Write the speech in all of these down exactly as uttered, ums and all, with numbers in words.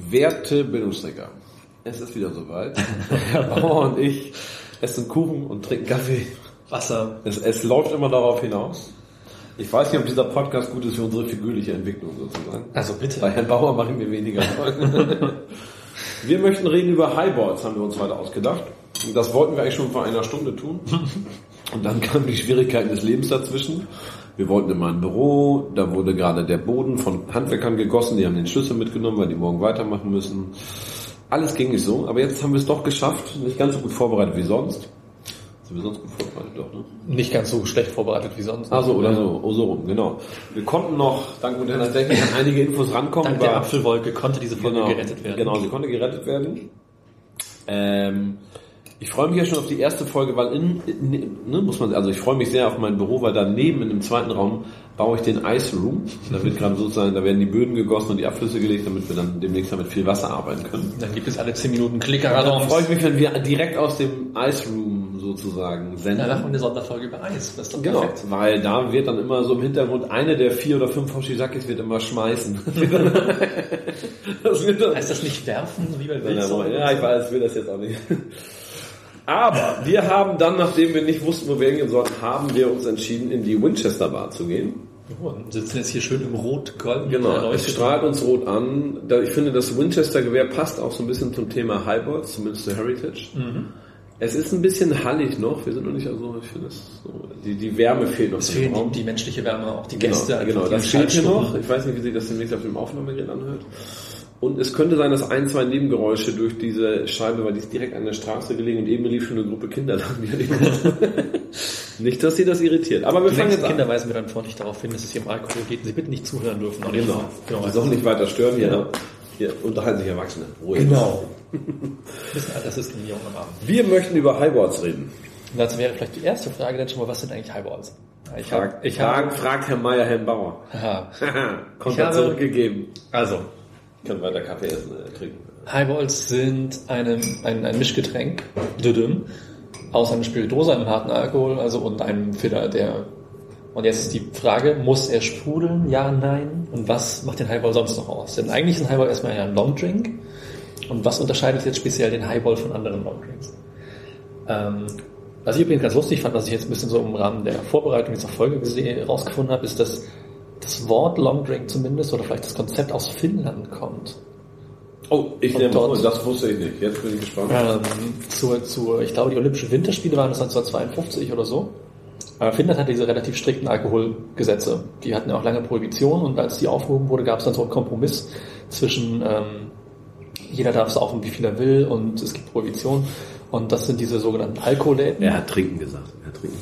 Werte Bildungsträger, es ist wieder soweit. Herr Bauer und ich essen Kuchen und trinken Kaffee. Wasser. Es, es läuft immer darauf hinaus. Ich weiß nicht, ob dieser Podcast gut ist für unsere figürliche Entwicklung sozusagen. Also bitte. Bei Herrn Bauer machen wir weniger Folgen. Wir möchten reden über Highballs, haben wir uns heute ausgedacht. Das wollten wir eigentlich schon vor einer Stunde tun. Und dann kamen die Schwierigkeiten des Lebens dazwischen. Wir wollten in mein Büro, da wurde gerade der Boden von Handwerkern gegossen, die haben den Schlüssel mitgenommen, weil die morgen weitermachen müssen. Alles ging nicht so, aber jetzt haben wir es doch geschafft, nicht ganz so gut vorbereitet wie sonst. Sind wir sonst gut vorbereitet, doch, ne? Nicht ganz so schlecht vorbereitet wie sonst. Also oder so, oh, so rum, genau. Wir konnten noch, dank moderner Technik, an einige Infos rankommen. Dank der Apfelwolke konnte diese Folge genau, gerettet werden. Genau, sie konnte gerettet werden. Ähm... Ich freue mich ja schon auf die erste Folge, weil in, in, ne, muss man, also ich freue mich sehr auf mein Büro, weil daneben in dem zweiten Raum baue ich den Ice Room. Da wird gerade sozusagen, da werden die Böden gegossen und die Abflüsse gelegt, damit wir dann demnächst damit viel Wasser arbeiten können. Dann gibt es alle zehn Minuten Klicker. Dann freue ich mich, wenn wir direkt aus dem Ice Room sozusagen senden. Da machen wir eine Sonderfolge über Eis. Das ist doch genau, perfekt. Weil da wird dann immer so im Hintergrund eine der vier oder fünf Hoshizakis wird immer schmeißen. Das wird dann heißt das nicht werfen, wie bei Wilson? Ja, ich weiß, ich will das jetzt auch nicht. Aber wir haben dann, nachdem wir nicht wussten, wo wir hingehen sollten, haben wir uns entschieden, in die Winchester Bar zu gehen. Oh, wir sitzen jetzt hier schön im Rot-Gold. Genau, es strahlt uns rot an. Ich finde, das Winchester-Gewehr passt auch so ein bisschen zum Thema Highballs, zumindest zu Heritage. Mhm. Es ist ein bisschen hallig noch. Wir sind noch nicht, also ich finde, es so, die, die Wärme fehlt noch. Es fehlt die, die menschliche Wärme, auch die Gäste. Genau, genau das fehlt hier noch. Ich weiß nicht, wie sich das demnächst auf dem Aufnahmegerät anhört. Und es könnte sein, dass ein, zwei Nebengeräusche durch diese Scheibe, weil die ist direkt an der Straße gelegen und eben lief schon eine Gruppe Kinder lang. Nicht, dass sie das irritiert. Aber wir fangen jetzt an. Kinder weisen wir dann freundlich darauf hin, dass es hier um Alkohol geht und sie bitte nicht zuhören dürfen. Auch genau. genau. Sie sollen nicht weiter stören. Hier, ja. Hier unterhalten sich Erwachsene. Ruhig. Genau. Bisschen Altersdiskriminierung am Abend. Wir möchten über Highballs reden. Und dazu wäre vielleicht die erste Frage dann schon mal, was sind eigentlich Highballs? Ich frag, hab, ich frag, hab, fragt Herr Meier, Herrn Bauer. Aha. Kommt er zurückgegeben. Also. Ich kann weiter Kaffee essen, äh, trinken. Highballs sind eine, ein, ein Mischgetränk, Düdüm, aus einer Spirituose, einem harten Alkohol, also und einem Filler, der, und jetzt ist die Frage, muss er sprudeln? Ja, nein? Und was macht den Highball sonst noch aus? Denn eigentlich ist ein Highball erstmal ein Longdrink. Und was unterscheidet jetzt speziell den Highball von anderen Longdrinks? Ähm, was ich übrigens ganz lustig fand, was ich jetzt ein bisschen so im Rahmen der Vorbereitung dieser Folge gesehen, rausgefunden habe, ist, dass das Wort Longdrink zumindest, oder vielleicht das Konzept aus Finnland kommt. Oh, ich nehme dort, das wusste ich nicht. Jetzt bin ich gespannt. Ähm, zur, zur, ich glaube, die Olympischen Winterspiele waren das neunzehnhundertzweiundfünfzig oder so. Aber Finnland hatte diese relativ strikten Alkoholgesetze. Die hatten ja auch lange Prohibition und als die aufgehoben wurde, gab es dann so einen Kompromiss zwischen ähm, jeder darf saufen, wie viel er will und es gibt Prohibition. Und das sind diese sogenannten Alkoholläden. Er hat trinken gesagt. Er hat trinken.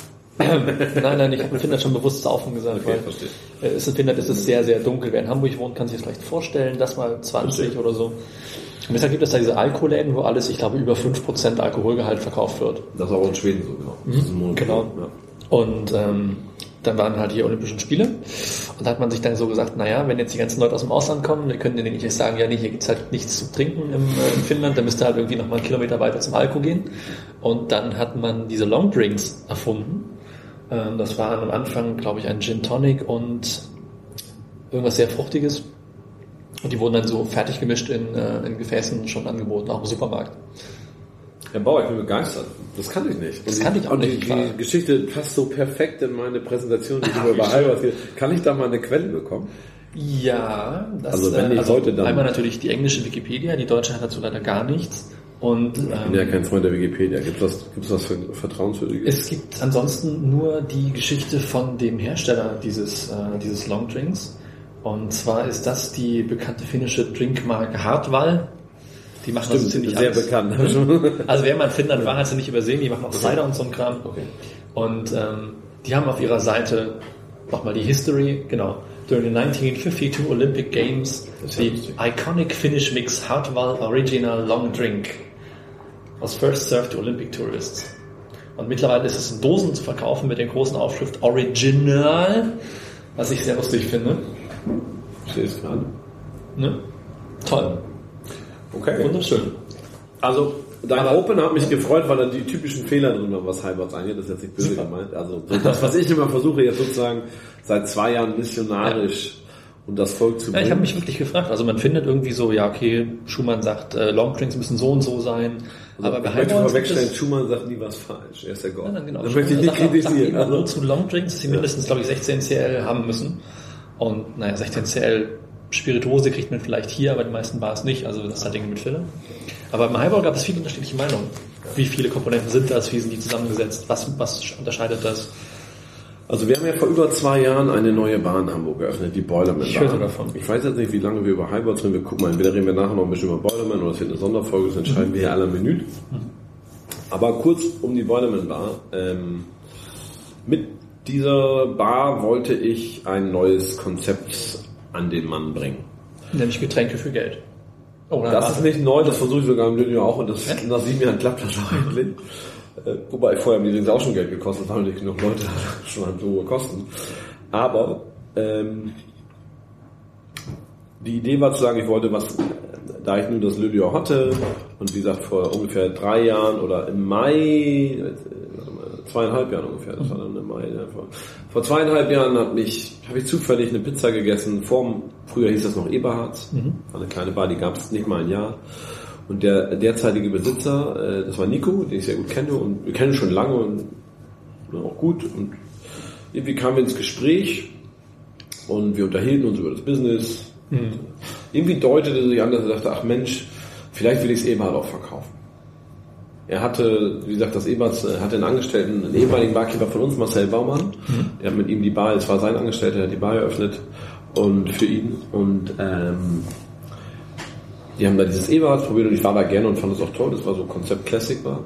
nein, nein, ich habe in Finnland schon bewusst saufen gesagt, okay, weil äh, es in Finnland ist es sehr, sehr dunkel. Wer in Hamburg wohnt, kann sich das vielleicht vorstellen, das mal zwanzig verstehe. Oder so. Und deshalb gibt es da diese Alkoholläden, wo alles, ich glaube, über fünf Prozent Alkoholgehalt verkauft wird. Das ist auch in Schweden so, genau. Mhm, das ist genau. Ja. Und ähm, dann waren halt die Olympischen Spiele und da hat man sich dann so gesagt, naja, wenn jetzt die ganzen Leute aus dem Ausland kommen, wir können denen nicht sagen, ja nee, hier gibt's halt nichts zu trinken im, äh, in Finnland, dann müsst ihr halt irgendwie nochmal einen Kilometer weiter zum Alko gehen. Und dann hat man diese Longdrinks erfunden. Ähm, das war am Anfang, glaube ich, ein Gin Tonic und irgendwas sehr Fruchtiges. Und die wurden dann so fertig gemischt in, äh, in Gefäßen schon angeboten, auch im Supermarkt. Herr Bauer, ich bin begeistert. Das kann ich nicht. Das kann ich auch nicht. Und die, die Geschichte passt so perfekt in meine Präsentation, die ich über Highballs hier. Kann ich da mal eine Quelle bekommen? Ja, das also wenn ich also heute dann einmal natürlich die englische Wikipedia, die deutsche hat dazu leider gar nichts. Und, ich bin ähm, ja kein Freund der Wikipedia. Gibt es was, was für Vertrauenswürdiges? Es gibt ansonsten nur die Geschichte von dem Hersteller dieses, äh, dieses Longdrinks. Und zwar ist das die bekannte finnische Drinkmarke Hartwall. Die machen Stimmt, also ziemlich sehr alles. bekannt. Also wer mal in Finnland war, hat sie nicht übersehen. Die machen auch Cider und so ein Kram. Okay. Und ähm, die haben auf ihrer Seite nochmal die History, genau. During the nineteen fifty-two Olympic Games, the iconic Finnish mix Hartwall Original Long Drink was first served to Olympic tourists. Und mittlerweile ist es in Dosen zu verkaufen mit der großen Aufschrift Original, was ich sehr lustig finde. Ich sehe es gerade. Ne? Toll. Okay. Wunderschön. Also, dein Aber, Open hat mich gefreut, weil da die typischen Fehler drin waren, was Highballs angeht. Das ist jetzt nicht böse gemeint. Also, so das, was ich immer versuche, jetzt sozusagen seit zwei Jahren missionarisch und das Volk zu bringen. Ja, ich habe mich wirklich gefragt. Also man findet irgendwie so, ja okay, Schumann sagt, äh, Longdrinks müssen so und so sein. Also aber ich möchte vorwegstellen, Schumann sagt nie was falsch. Er ist der Gott. Ja, genau. Das möchte ich nicht kritisieren. Also nur zu Longdrinks, dass sie mindestens, glaube ich, sechzehn Zentiliter haben müssen. Und naja, sechzehn Zentiliter Spirituose kriegt man vielleicht hier, aber die meisten Bars nicht. Also das ist halt Dinge mit Filler. Aber im Highball gab es viele unterschiedliche Meinungen. Wie viele Komponenten sind das? Wie sind die zusammengesetzt? Was, was unterscheidet das? Also wir haben ja vor über zwei Jahren eine neue Bar in Hamburg geöffnet, die Boilerman Bar. Ich höre davon. Ich weiß jetzt nicht, wie lange wir über Highballs reden. Wir gucken mal, entweder reden wir nachher noch ein bisschen über Boilerman oder es wird eine Sonderfolge, das entscheiden mhm. wir hier alle Minute. Mhm. Aber kurz um die Boilerman Bar. Ähm, mit dieser Bar wollte ich ein neues Konzept an den Mann bringen. Nämlich Getränke für Geld. Oh, das ist nicht neu, das versuche ich sogar im Lünio auch und das ja? nach sieben Jahren klappt das auch eigentlich. Äh, wobei vorher haben die übrigens auch schon Geld gekostet, weil nicht genug Leute schon haben so hohe Kosten. Aber ähm, die Idee war zu sagen, ich wollte was, da ich nur das Lünio hatte und wie gesagt vor ungefähr drei Jahren oder im Mai, zweieinhalb Jahren ungefähr, das war dann im Mai. Ja, vor, vor zweieinhalb Jahren hat mich, habe ich zufällig eine Pizza gegessen, vorm, früher hieß das noch Eberhards, mhm. war eine kleine Bar, die gab es nicht mal ein Jahr. Und der derzeitige Besitzer, äh, das war Nico, den ich sehr gut kenne und wir kennen schon lange und, und auch gut. Und irgendwie kamen wir ins Gespräch und wir unterhielten uns über das Business. Mhm. Irgendwie deutete sich an, dass er dachte, ach Mensch, vielleicht will ich es Eberhard auch verkaufen. Er hatte, wie gesagt, das Eberhards hatte einen Angestellten, einen ehemaligen Barkeeper von uns, Marcel Baumann. Mhm. Der hat mit ihm die Bar, es war sein Angestellter, der hat die Bar eröffnet und für ihn. Und ähm, die haben da dieses Eberhards probiert und ich war da gerne und fand es auch toll. Das war so Konzept Classic war.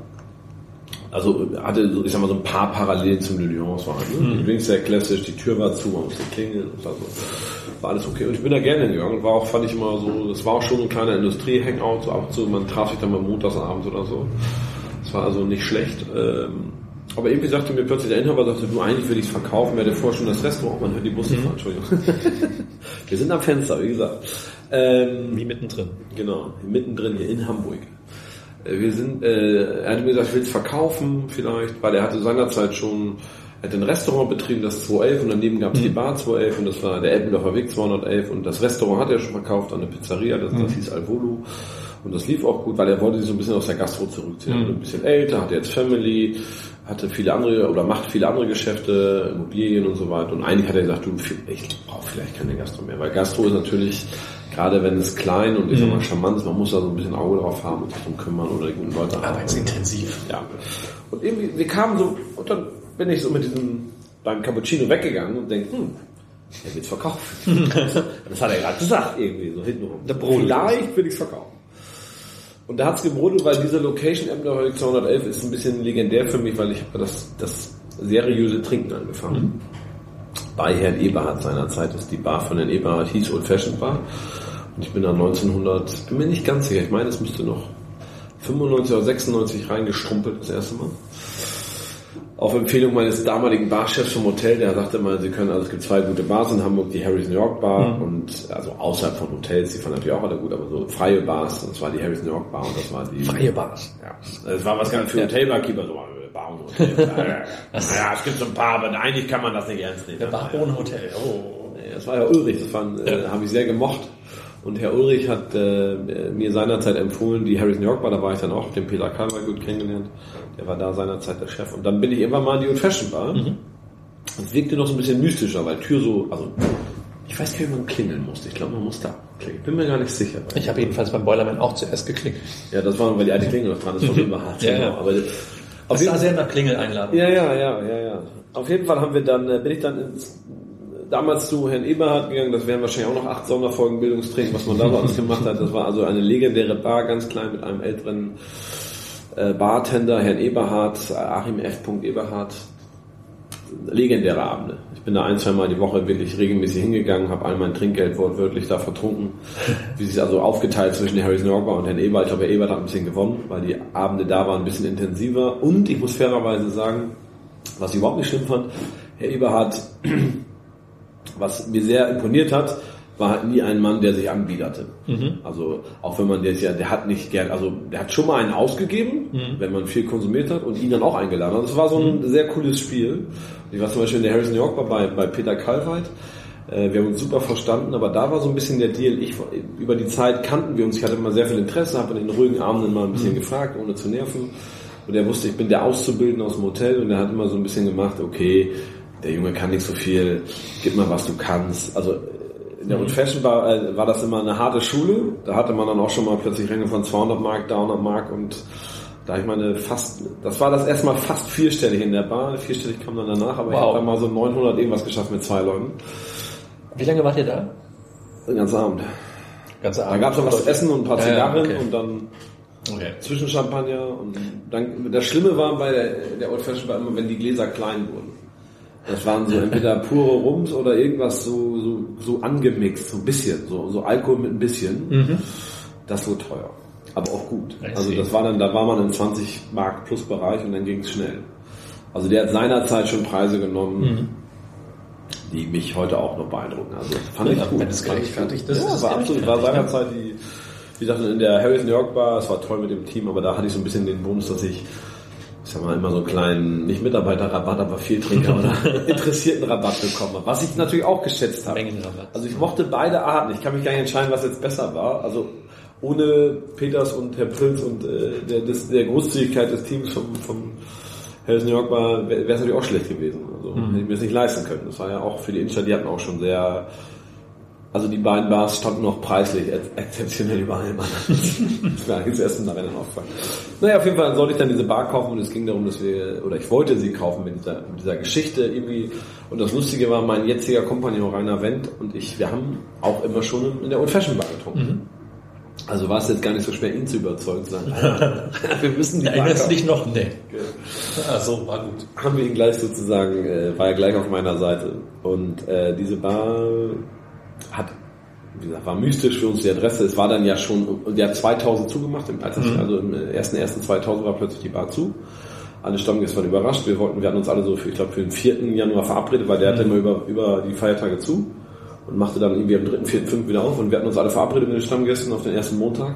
Also hatte, so, ich sag mal, so ein paar Parallelen zum Le Lion. Es war ne? mhm. übrigens sehr klassisch, die Tür war zu, man musste klingeln und war, so, war alles okay. Und ich bin da gerne hingegangen und war auch, fand ich immer so, das war auch schon ein kleiner Industrie-Hangout, so ab und zu, man traf sich dann mal montagsabends oder so. Das war also nicht schlecht. Ähm, aber irgendwie sagte mir plötzlich der Inhaber, sagte, du, eigentlich will ich es verkaufen, wäre vorher schon das Restaurant, man hört die Busse fahren, Entschuldigung. Wir sind am Fenster, wie gesagt. Ähm, wie mittendrin. Genau, mittendrin hier in Hamburg. Wir sind, äh, er hat mir gesagt, ich will es verkaufen vielleicht, weil er hatte seinerzeit schon, er hat ein Restaurant betrieben, das zweihundertelf und daneben gab es mhm. die Bar zweihundertelf und das war der Elbendorfer Weg zweihundertelf und das Restaurant hat er schon verkauft an eine Pizzeria, das, mhm. das hieß Alvolo und das lief auch gut, weil er wollte sich so ein bisschen aus der Gastro zurückziehen. Mhm. Ein bisschen älter, hatte jetzt Family, hatte viele andere oder macht viele andere Geschäfte, Immobilien und so weiter und eigentlich hat er gesagt, du, ich brauche vielleicht keine Gastro mehr, weil Gastro ist natürlich, gerade wenn es klein und ich sag mal charmant ist, man muss da so ein bisschen Auge drauf haben und sich drum kümmern oder die guten Leute haben. Arbeitsintensiv. Ja. Und irgendwie, wir kamen so, und dann bin ich so mit diesem, beim Cappuccino weggegangen und denke, hm, er wird's verkaufen. Das hat er gerade gesagt, irgendwie, so hintenrum. Vielleicht will ich's verkaufen. Und da hat's gebrodelt, weil diese Location Elbendorfer Weg zweihundertelf ist ein bisschen legendär für mich, weil ich habe das, das seriöse Trinken angefangen. Mhm. Bei Herrn Eberhard seinerzeit, ist die Bar von Herrn Eberhard, hieß Old Fashioned Bar. Und ich bin da neunzehnhundert, bin mir nicht ganz sicher, ich meine, es müsste noch fünfundneunzig oder sechsundneunzig reingestrumpelt das erste Mal. Auf Empfehlung meines damaligen Barchefs vom Hotel, der sagte mal, sie können, also es gibt zwei gute Bars in Hamburg, die Harry's New York Bar mhm. und also außerhalb von Hotels, die fanden natürlich auch alle gut, aber so freie Bars, und das war die Harry's New York Bar und das war die... Freie Bars? Ja, das war was ganz für Hotelbarkeeper, so Bar und Hotel. Naja, es gibt so ein paar, aber eigentlich kann man das nicht ernst nehmen. Der Bar ohne Hotel, oh. Das war Herr Ulrich, das fand, ja. äh, habe ich sehr gemocht. Und Herr Ulrich hat äh, mir seinerzeit empfohlen, die Harry's New York Bar, da war ich dann auch, den Peter Kalmer gut kennengelernt. Der war da seinerzeit der Chef. Und dann bin ich irgendwann mal in die Old Fashion Bar. Mhm. Das wirkte noch so ein bisschen mystischer, weil Tür so, also ich weiß gar nicht, wie man klingeln musste. Ich glaube, man musste klingeln. Bin mir gar nicht sicher. Ich habe jedenfalls beim Boilerman auch zuerst geklingelt. Ja, das war, weil die alte Klingel noch dran ist, von immer hart. Ja, ja. Aber das sah sehr nach Klingel-Einladung. Ja, ja, ja, ja, ja. Auf jeden Fall haben wir dann, bin ich dann ins, damals zu Herrn Eberhard gegangen, das wären wahrscheinlich auch noch acht Sonderfolgen Bildungstraining, was man da bei uns gemacht hat. Das war also eine legendäre Bar, ganz klein mit einem älteren äh, Bartender, Herrn Eberhard, Achim F. Eberhard. Legendäre Abende. Ich bin da ein, zwei Mal die Woche wirklich regelmäßig hingegangen, habe all mein Trinkgeld wortwörtlich da vertrunken. Wie sich also aufgeteilt zwischen Harry's New York Bar und Herrn Eberhard. Ich glaube, Herr Eberhard hat ein bisschen gewonnen, weil die Abende da waren ein bisschen intensiver. Und ich muss fairerweise sagen, was ich überhaupt nicht schlimm fand, Herr Eberhard, was mir sehr imponiert hat, war halt nie ein Mann, der sich anbiederte. Mhm. Also auch wenn man der ja, der hat nicht gern, also der hat schon mal einen ausgegeben, mhm. wenn man viel konsumiert hat und ihn dann auch eingeladen hat. Das war so ein mhm. sehr cooles Spiel. Ich war zum Beispiel in der Harry's New York Bar bei, bei Peter Kalweit. Äh, wir haben uns super verstanden, aber da war so ein bisschen der Deal. Ich, über die Zeit kannten wir uns. Ich hatte immer sehr viel Interesse, habe in den ruhigen Abenden mal ein bisschen mhm. gefragt, ohne zu nerven. Und er wusste, ich bin der Auszubildende aus dem Hotel und er hat immer so ein bisschen gemacht, okay, der Junge kann nicht so viel, gib mal, was du kannst. Also in der Old Fashion war, äh, war das immer eine harte Schule. Da hatte man dann auch schon mal plötzlich Ränge von zweihundert Mark, dreihundert Mark und da ich meine fast, das war das erste Mal fast vierstellig in der Bar. Vierstellig kam dann danach, aber wow. Ich habe dann mal so neunhundert irgendwas geschafft mit zwei Leuten. Wie lange wart ihr da? Den ganzen Abend. Ganze Abend. Da gab es noch was zu essen und ein paar Zigarren ja, okay. und dann okay. Zwischenchampagner und dann, das Schlimme war bei der, der Old Fashion war immer, wenn die Gläser klein wurden. Das waren so entweder pure Rums oder irgendwas so, so, so angemixt, so ein bisschen, so, so Alkohol mit ein bisschen. Mhm. Das wurde teuer. Aber auch gut. Also das war dann, da war man im zwanzig Mark plus Bereich und dann ging es schnell. Also der hat seinerzeit schon Preise genommen, mhm. die mich heute auch noch beeindrucken. Also fand ja, ich gut. Wenn es gerechtfertigt ist. Ja, das war absolut, war seinerzeit die, wie gesagt, in der Harry's New York Bar, es war toll mit dem Team, aber da hatte ich so ein bisschen den Bonus, dass ich, ich sag mal, immer so einen kleinen, nicht Mitarbeiterrabatt, aber Vieltrinker oder interessierten Rabatt bekommen habe. Was ich natürlich auch geschätzt habe. Mengenrabatt. Also ich mochte beide Arten. Ich kann mich gar nicht entscheiden, was jetzt besser war. Also ohne Peters und Herr Prinz und äh, der, des, der Großzügigkeit des Teams vom, vom Harry's New York war, wäre es natürlich auch schlecht gewesen. Also mhm. hätte ich mir das nicht leisten können. Das war ja auch für die Insta, die hatten auch schon sehr, also die beiden Bars standen noch preislich exzeptionell über allem anderen. Das wäre eigentlich das erste Mal dann aufgefallen. Naja, auf jeden Fall sollte ich dann diese Bar kaufen und es ging darum, dass wir, oder ich wollte sie kaufen mit dieser, mit dieser Geschichte irgendwie. Und das Lustige war, mein jetziger Kompagnon Rainer Wendt und ich, wir haben auch immer schon in der Old Fashion Bar getrunken. Mhm. Also war es jetzt gar nicht so schwer, ihn zu überzeugen, zu sagen, wir müssen die Bar kaufen. Erinnerst du dich noch? Nee. Ah, so, war gut. Haben wir ihn gleich sozusagen, äh, war er gleich auf meiner Seite. Und äh, diese Bar hat, wie gesagt, war mystisch für uns die Adresse. Es war dann ja schon, und der hat zweitausend zugemacht, im, als mhm. also im ersten ersten zweitausend war plötzlich die Bar zu. Alle Stammgäste waren überrascht. Wir wollten, wir hatten uns alle so für, ich glaube, für den vierten Januar verabredet, weil der mhm. hatte immer über, über die Feiertage zu. Und machte dann irgendwie am dritten, vierten, fünften wieder auf und wir hatten uns alle verabredet mit den Stammgästen auf den ersten Montag.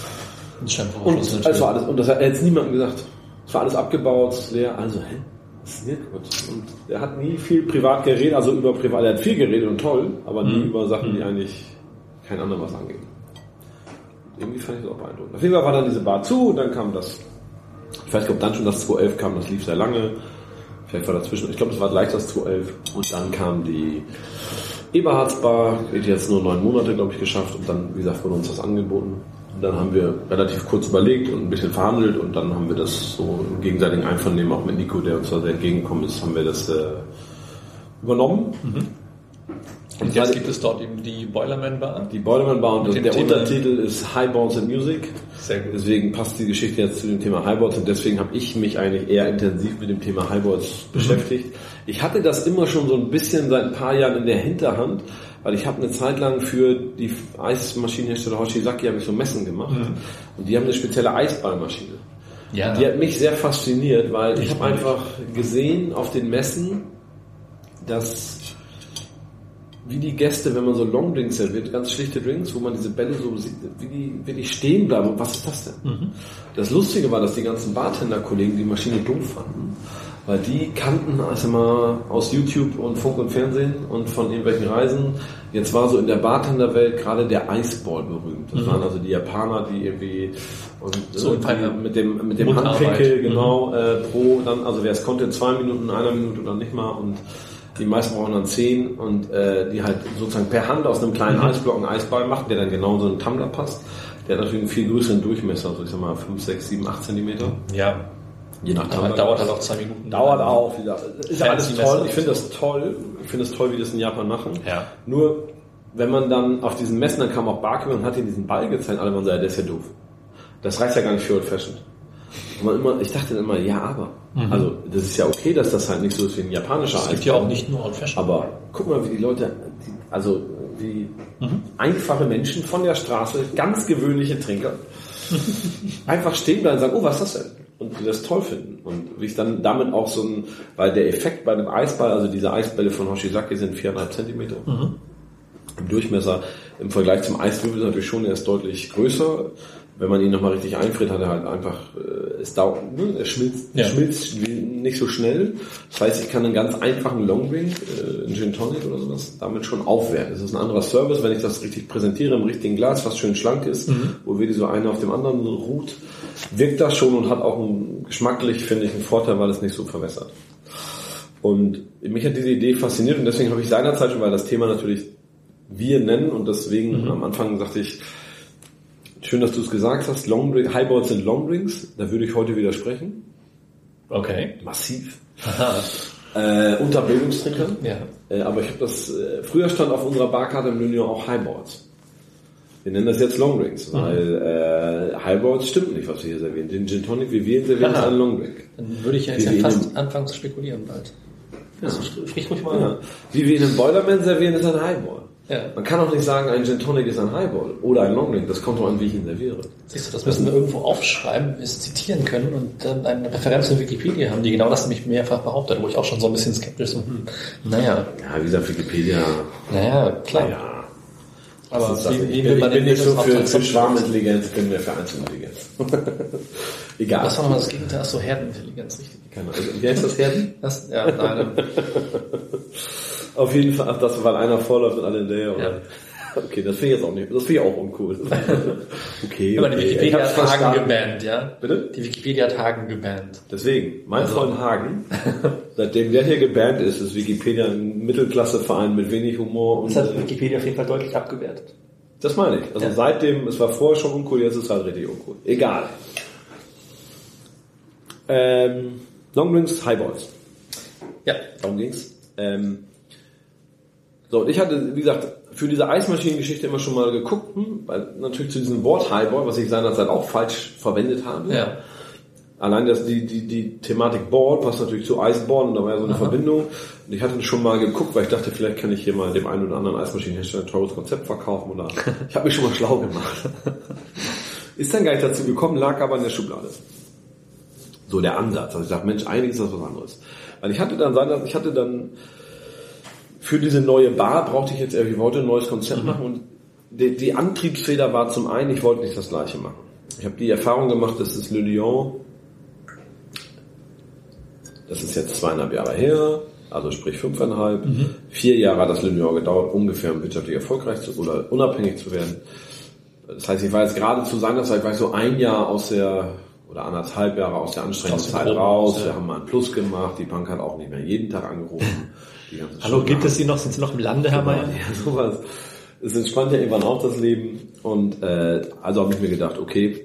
Und es war alles, und das hat jetzt niemandem gesagt. Es war alles abgebaut, leer, also, hä? Was ist denn hier? Und er hat nie viel privat geredet, also über privat, er hat viel geredet und toll, aber nie mhm. über Sachen, die eigentlich kein anderem was angehen. Irgendwie fand ich das auch beeindruckend. Auf jeden Fall war dann diese Bar zu und dann kam das, ich weiß nicht, ob dann schon das zweitausendelf kam, das lief sehr lange. Vielleicht war dazwischen, ich glaube, es war gleich das zweitausendelf und dann kam die Eberhardsbar, die hat jetzt nur neun Monate, glaube ich, geschafft und dann, wie gesagt, wurde uns das angeboten. Und dann haben wir relativ kurz überlegt und ein bisschen verhandelt und dann haben wir das so im gegenseitigen Einvernehmen, auch mit Nico, der uns da sehr entgegengekommen ist, haben wir das äh, übernommen. Mhm. Und jetzt gibt es dort eben die Boilerman Bar. Die Boilerman Bar und der Thema Untertitel ist Highballs and Music. Sehr gut. Deswegen passt die Geschichte jetzt zu dem Thema Highballs und deswegen habe ich mich eigentlich eher intensiv mit dem Thema Highballs mhm. beschäftigt. Ich hatte das immer schon so ein bisschen seit ein paar Jahren in der Hinterhand, weil ich habe eine Zeit lang für die Eismaschinenhersteller Hoshizaki habe ich so Messen gemacht mhm. und die haben eine spezielle Eisballmaschine. Ja. Die hat mich sehr fasziniert, weil ich habe einfach gesehen auf den Messen, dass wie die Gäste, wenn man so Longdrinks serviert, ganz schlichte Drinks, wo man diese Bälle so sieht, wie die, wie die stehen bleiben. Und was ist das denn? Mhm. Das Lustige war, dass die ganzen Bartender-Kollegen die Maschine dumm fanden, weil die kannten also mal aus YouTube und Funk und Fernsehen und von irgendwelchen Reisen. Jetzt war so in der Bartender-Welt gerade der Iceball berühmt. Das mhm. waren also die Japaner, die irgendwie und so die mit dem mit dem Handwinkel genau mhm. äh, pro dann, also wer es konnte, in zwei Minuten, einer Minute oder nicht mal und die meisten brauchen dann zehn und äh, die halt sozusagen per Hand aus einem kleinen mhm. Eisblock einen Eisball machen, der dann genau so einen Tumbler passt. Der hat natürlich einen viel größeren Durchmesser, also ich sag mal fünf, sechs, sieben, acht Zentimeter. Ja. Je nach Tumbler. Dauert halt auch zwei Minuten. Dauert auch. Wieder. Ist alles toll. Ich finde das toll. Ich finde es toll, wie die das in Japan machen. Ja. Nur, wenn man dann auf diesen Messen, dann kam auch Barkeeper und hat ihnen diesen Ball gezeigt, alle waren so, ja, der ist ja doof. Das reicht ja gar nicht für Old Fashioned. Und man immer, ich dachte dann immer, ja, aber. Mhm. Also, das ist ja okay, dass das halt nicht so ist wie ein japanischer Eis. Es gibt ja auch nicht nur Old Fashioned. Aber guck mal, wie die Leute, die, also wie mhm. einfache Menschen von der Straße, ganz gewöhnliche Trinker, einfach stehen bleiben und sagen, oh, was ist das denn? Und die das toll finden. Und wie ich dann damit auch so ein, weil der Effekt bei einem Eisball, also diese Eisbälle von Hoshizaki sind viereinhalb Zentimeter mhm. im Durchmesser. Im Vergleich zum Eiswürfel ist natürlich schon erst deutlich größer. wenn man ihn nochmal richtig einfriert, hat er halt einfach, äh, es dauert, ne? er schmilzt, ja. schmilzt nicht so schnell. Das heißt, ich kann einen ganz einfachen Longdrink, äh, einen Gin Tonic oder sowas, damit schon aufwerten. Das ist ein anderer Service, wenn ich das richtig präsentiere im richtigen Glas, was schön schlank ist, mhm. wo wirklich so einer auf dem anderen ruht, wirkt das schon und hat auch einen, geschmacklich, finde ich, einen Vorteil, weil es nicht so verwässert. Und mich hat diese Idee fasziniert und deswegen habe ich seinerzeit schon, weil das Thema natürlich wir nennen und deswegen mhm. am Anfang sagte ich, schön, dass du es gesagt hast, Longdrink, Highballs sind Longdrinks, da würde ich heute widersprechen. Okay. Massiv. äh, unter Bildungstrinkern. Ja. Äh, aber ich habe das, äh, früher stand auf unserer Barkarte im Junior auch Highballs. Wir nennen das jetzt Longdrinks, mhm. weil äh, Highballs stimmt nicht, was wir hier servieren. Den Gin Tonic, wie wir ihn servieren, ist ein Longdrink. Dann würde ich ja jetzt ja fast anfangen zu spekulieren bald. Ja. Sprich ruhig mal. Ja. Wie wir ihn im Boilerman servieren, ist ein Highball. Ja. Man kann auch nicht sagen, ein Gin Tonic ist ein Highball oder ein Longdrink. Das kommt doch an, wie ich ihn serviere. Siehst du, das müssen wir irgendwo aufschreiben, es zitieren können und dann eine Referenz in Wikipedia haben, die genau das nämlich mehrfach behauptet, wo ich auch schon so ein bisschen skeptisch so, hm, naja. Ja, wie gesagt, Wikipedia. Naja, klar. Ja. Aber das wie, ich wie bin, will man ich bin nicht so für, für Schwarmintelligenz, Schwarmintelligenz, ich bin mehr für Einzelintelligenz. Egal. Das war nochmal das Gegenteil, achso, Herdenintelligenz, richtig. Also, wie heißt das, Herden? Das, ja, nein. Auf jeden Fall, ach, das, weil einer vorläuft und alle hinterher, oder? Ja. Okay, das finde ich jetzt auch nicht, das finde ich auch uncool. Okay, aber die okay. Wikipedia hat Hagen gebannt, ja? Bitte? Die Wikipedia hat Hagen gebannt. Deswegen, mein also. Freund Hagen, seitdem der hier gebannt ist, ist Wikipedia ein Mittelklasseverein mit wenig Humor. Und das hat Wikipedia auf jeden Fall deutlich abgewertet. Das meine ich. Also ja. seitdem, es war vorher schon uncool, jetzt ist es halt richtig uncool. Egal. Ähm, Longdrinks, Highballs. Ja. Darum ging's. Ähm, so, und ich hatte, wie gesagt, für diese Eismaschinengeschichte immer schon mal geguckt, weil natürlich zu diesem Wort Highball, was ich seinerzeit auch falsch verwendet habe. Ja. Allein das, die, die, die Thematik Ball passt natürlich zu Eisborn und da war ja so eine Aha. Verbindung. Und ich hatte schon mal geguckt, weil ich dachte, vielleicht kann ich hier mal dem einen oder anderen Eismaschinenhersteller ein teures Konzept verkaufen oder ich habe mich schon mal schlau gemacht. Ist dann gar nicht dazu gekommen, lag aber in der Schublade. So der Ansatz. Also ich dachte, Mensch, eigentlich ist das was anderes. Weil ich hatte dann sein, ich hatte dann für diese neue Bar brauchte ich jetzt, ich wollte ein neues Konzept machen und die, die Antriebsfeder war zum einen, ich wollte nicht das Gleiche machen. Ich habe die Erfahrung gemacht, dass das Le Lion, das ist jetzt zweieinhalb Jahre her, also sprich fünfeinhalb, mhm. vier Jahre hat das Le Lion gedauert, ungefähr um wirtschaftlich erfolgreich zu oder unabhängig zu werden. Das heißt, ich war jetzt gerade zu seiner Zeit, war ich so ein Jahr aus der, oder anderthalb Jahre aus der anstrengenden Zeit raus, ja. Wir haben mal einen Plus gemacht, die Bank hat auch nicht mehr jeden Tag angerufen. Hallo, gibt es Sie noch? Sind Sie noch im Lande, Herr Meier? Ja, sowas. Es entspannt ja irgendwann auch das Leben. Und äh, also habe ich mir gedacht, okay,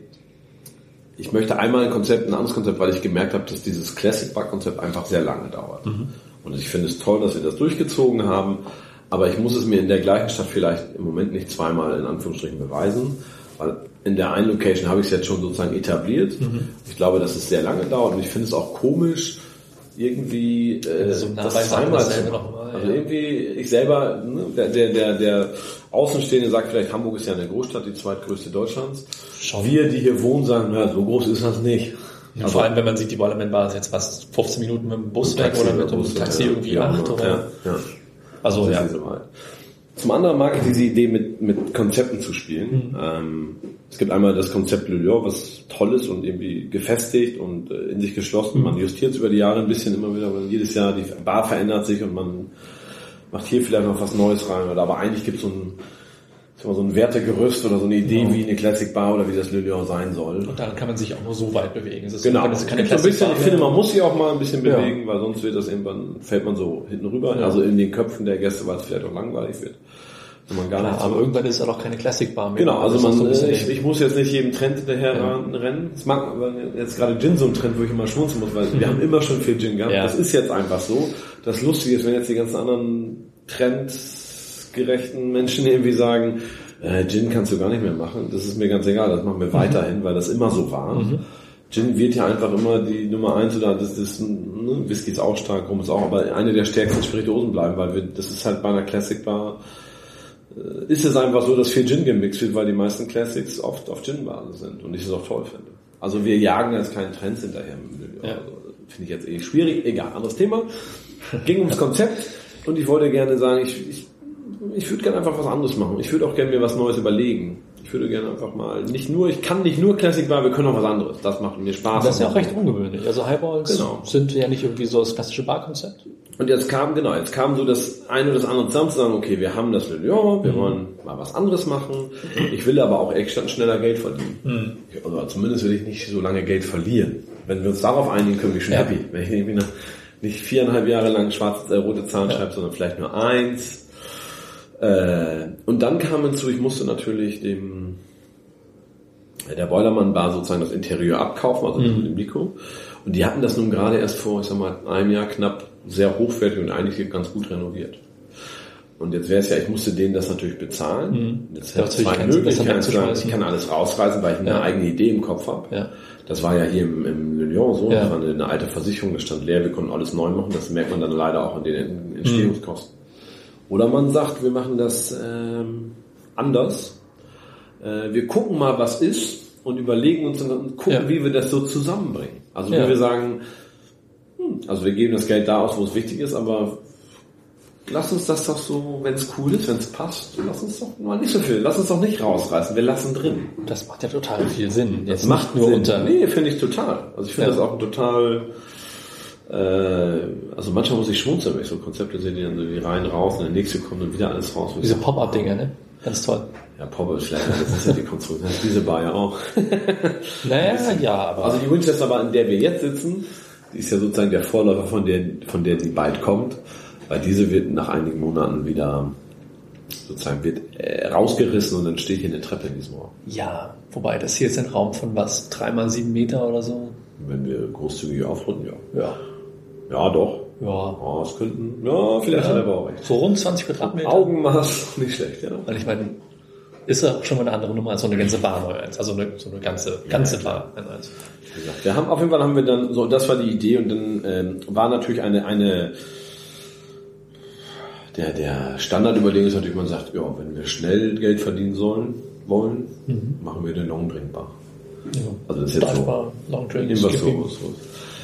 ich möchte einmal ein Konzept, ein anderes Konzept, weil ich gemerkt habe, dass dieses Classic Bar Konzept einfach sehr lange dauert. Mhm. Und ich finde es toll, dass wir das durchgezogen haben, aber ich muss es mir in der gleichen Stadt vielleicht im Moment nicht zweimal in Anführungsstrichen beweisen, weil in der einen Location habe ich es jetzt schon sozusagen etabliert. Mhm. Ich glaube, dass es sehr lange dauert und ich finde es auch komisch, irgendwie äh, so das zweimal zu machen. Also ja. irgendwie, ich selber, ne, der, der, der Außenstehende sagt vielleicht, Hamburg ist ja eine Großstadt, die zweitgrößte Deutschlands. Schon. Wir, die hier wohnen, sagen, ja, so groß ist das nicht. Ja, vor allem, wenn man sieht, die Boilerman Bar ist jetzt was, fünfzehn Minuten mit dem Bus weg oder mit dem Bus, Taxi ja, irgendwie ja, acht oder? Ja, ja. Also, ja. Zum anderen mag ich diese Idee, mit, mit Konzepten zu spielen. Mhm. Ähm, es gibt einmal das Konzept Le Lion, was toll ist und irgendwie gefestigt und äh, in sich geschlossen. Mhm. Man justiert es über die Jahre ein bisschen immer wieder, weil jedes Jahr die Bar verändert sich und man macht hier vielleicht noch was Neues rein. Oder aber eigentlich gibt es so ein, so ein Wertegerüst oder so eine Idee, genau. wie eine Classic Bar oder wie das Le Lion sein soll. Und dann kann man sich auch nur so weit bewegen. Es ist genau. So, keine so ein bisschen, ich finde, man muss sich auch mal ein bisschen ja. bewegen, weil sonst wird das irgendwann, fällt man so hinten rüber, ja. also in den Köpfen der Gäste, weil es vielleicht auch langweilig wird. Man gar Klar, nicht aber so irgendwann ist es auch keine Classic Bar mehr. Genau, also man, so ich, ich muss jetzt nicht jedem Trend hinterher ja. rennen. Es mag jetzt gerade Gin so ein Trend, wo ich immer schmunzeln muss, weil mhm. wir haben immer schon viel Gin gehabt. Ja. Das ist jetzt einfach so. Das Lustige ist, wenn jetzt die ganzen anderen trendgerechten Menschen irgendwie sagen, äh, Gin kannst du gar nicht mehr machen, das ist mir ganz egal, das machen wir mhm. weiterhin, weil das immer so war. Mhm. Gin wird ja einfach immer die Nummer eins oder das ist, ne, Whisky ist auch stark, Rum ist auch, aber eine der stärksten Spirituosen bleiben, weil wir, das ist halt bei einer Classic Bar, ist es einfach so, dass viel Gin gemixt wird, weil die meisten Classics oft auf Gin-Basis sind und ich es auch toll finde. Also wir jagen jetzt keinen Trends hinterher. Ja. Also, finde ich jetzt eh schwierig. Egal, anderes Thema. Ging ums Konzept und ich wollte gerne sagen, ich, ich, ich würde gerne einfach was anderes machen. Ich würde auch gerne mir was Neues überlegen. Ich Ich würde gerne einfach mal, nicht nur, ich kann nicht nur Classic Bar, wir können auch was anderes. Das macht mir Spaß. Das ist ja auch recht ungewöhnlich. Also Highballs genau. sind ja nicht irgendwie so das klassische Barkonzept. Und jetzt kam, genau, jetzt kam so das eine oder das andere zusammen zu sagen, okay, wir haben das Million, wir mhm. wollen mal was anderes machen. Ich will aber auch echt schneller Geld verdienen. Mhm. Also zumindest will ich nicht so lange Geld verlieren. Wenn wir uns darauf einigen können, bin ich schon ja. happy. Wenn ich irgendwie noch nicht viereinhalb Jahre lang schwarze, äh, rote Zahlen ja. schreibe, sondern vielleicht nur eins. Äh, und dann kam hinzu, ich musste natürlich dem, der Boilermann Bar sozusagen das Interieur abkaufen, also mhm. dem Nico. Und die hatten das nun gerade erst vor, ich sag mal, einem Jahr knapp sehr hochwertig und eigentlich ganz gut renoviert. Und jetzt wäre es ja, ich musste denen das natürlich bezahlen. Mhm. Jetzt hätte ich zwei Möglichkeiten. Ich kann alles rausreißen, weil ich eine ja. eigene Idee im Kopf habe. Ja. Das war ja hier im, im Le Lion so, ja. das war eine, eine alte Versicherung, das stand leer, wir konnten alles neu machen, das merkt man dann leider auch in den Entstehungskosten. Mhm. Oder man sagt, wir machen das ähm, anders. Äh, wir gucken mal, was ist und überlegen uns und gucken, ja. wie wir das so zusammenbringen. Also ja. wie wir sagen, hm, also wir geben das Geld da aus, wo es wichtig ist, aber lass uns das doch so, wenn es cool ist, wenn es passt, lass uns doch mal nicht so viel, lass uns doch nicht rausreißen, wir lassen drin. Das macht ja total viel Sinn. Jetzt das macht nur Sinn. Unter. Nee, finde ich total. Also ich finde ja. das auch ein total, äh, also manchmal muss ich schmunzeln, wenn ich so Konzepte sehe, die dann so wie rein, raus, und der nächste kommt und wieder alles raus. Diese Pop-Up-Dinger, ne? Ganz toll. Ja, Pop-Up ist leider, das ist ja die Konstruktion, das ist diese Bar ja auch. Naja, ja, aber. Also die Winchester Bar, in der wir jetzt sitzen, die ist ja sozusagen der Vorläufer von der, von der die bald kommt. Weil diese wird nach einigen Monaten wieder sozusagen wird äh, rausgerissen und dann steht hier eine Treppe in diesem Raum. Ja, wobei das hier ist ein Raum von was, drei mal sieben Meter oder so? Wenn wir großzügig aufrunden, ja. Ja. Ja, doch. Ja. Oh, es könnten, ja, vielleicht ja. hat er aber auch recht. So rund zwanzig Quadratmeter. Augenmaß, nicht schlecht, ja. Weil ich meine, ist ja schon mal eine andere Nummer als so eine ganze Bar neu eins. Also eine, so eine ganze, ganze ja, Bar neu eins. Wir haben, auf jeden Fall haben wir dann, so, das war die Idee und dann ähm, war natürlich eine, eine, Der, der Standardüberlegung ist natürlich, man sagt, ja, wenn wir schnell Geld verdienen sollen, wollen, mhm. machen wir den Longdrink Bar. Ja. Also das ist jetzt so, Longdrink, so, so.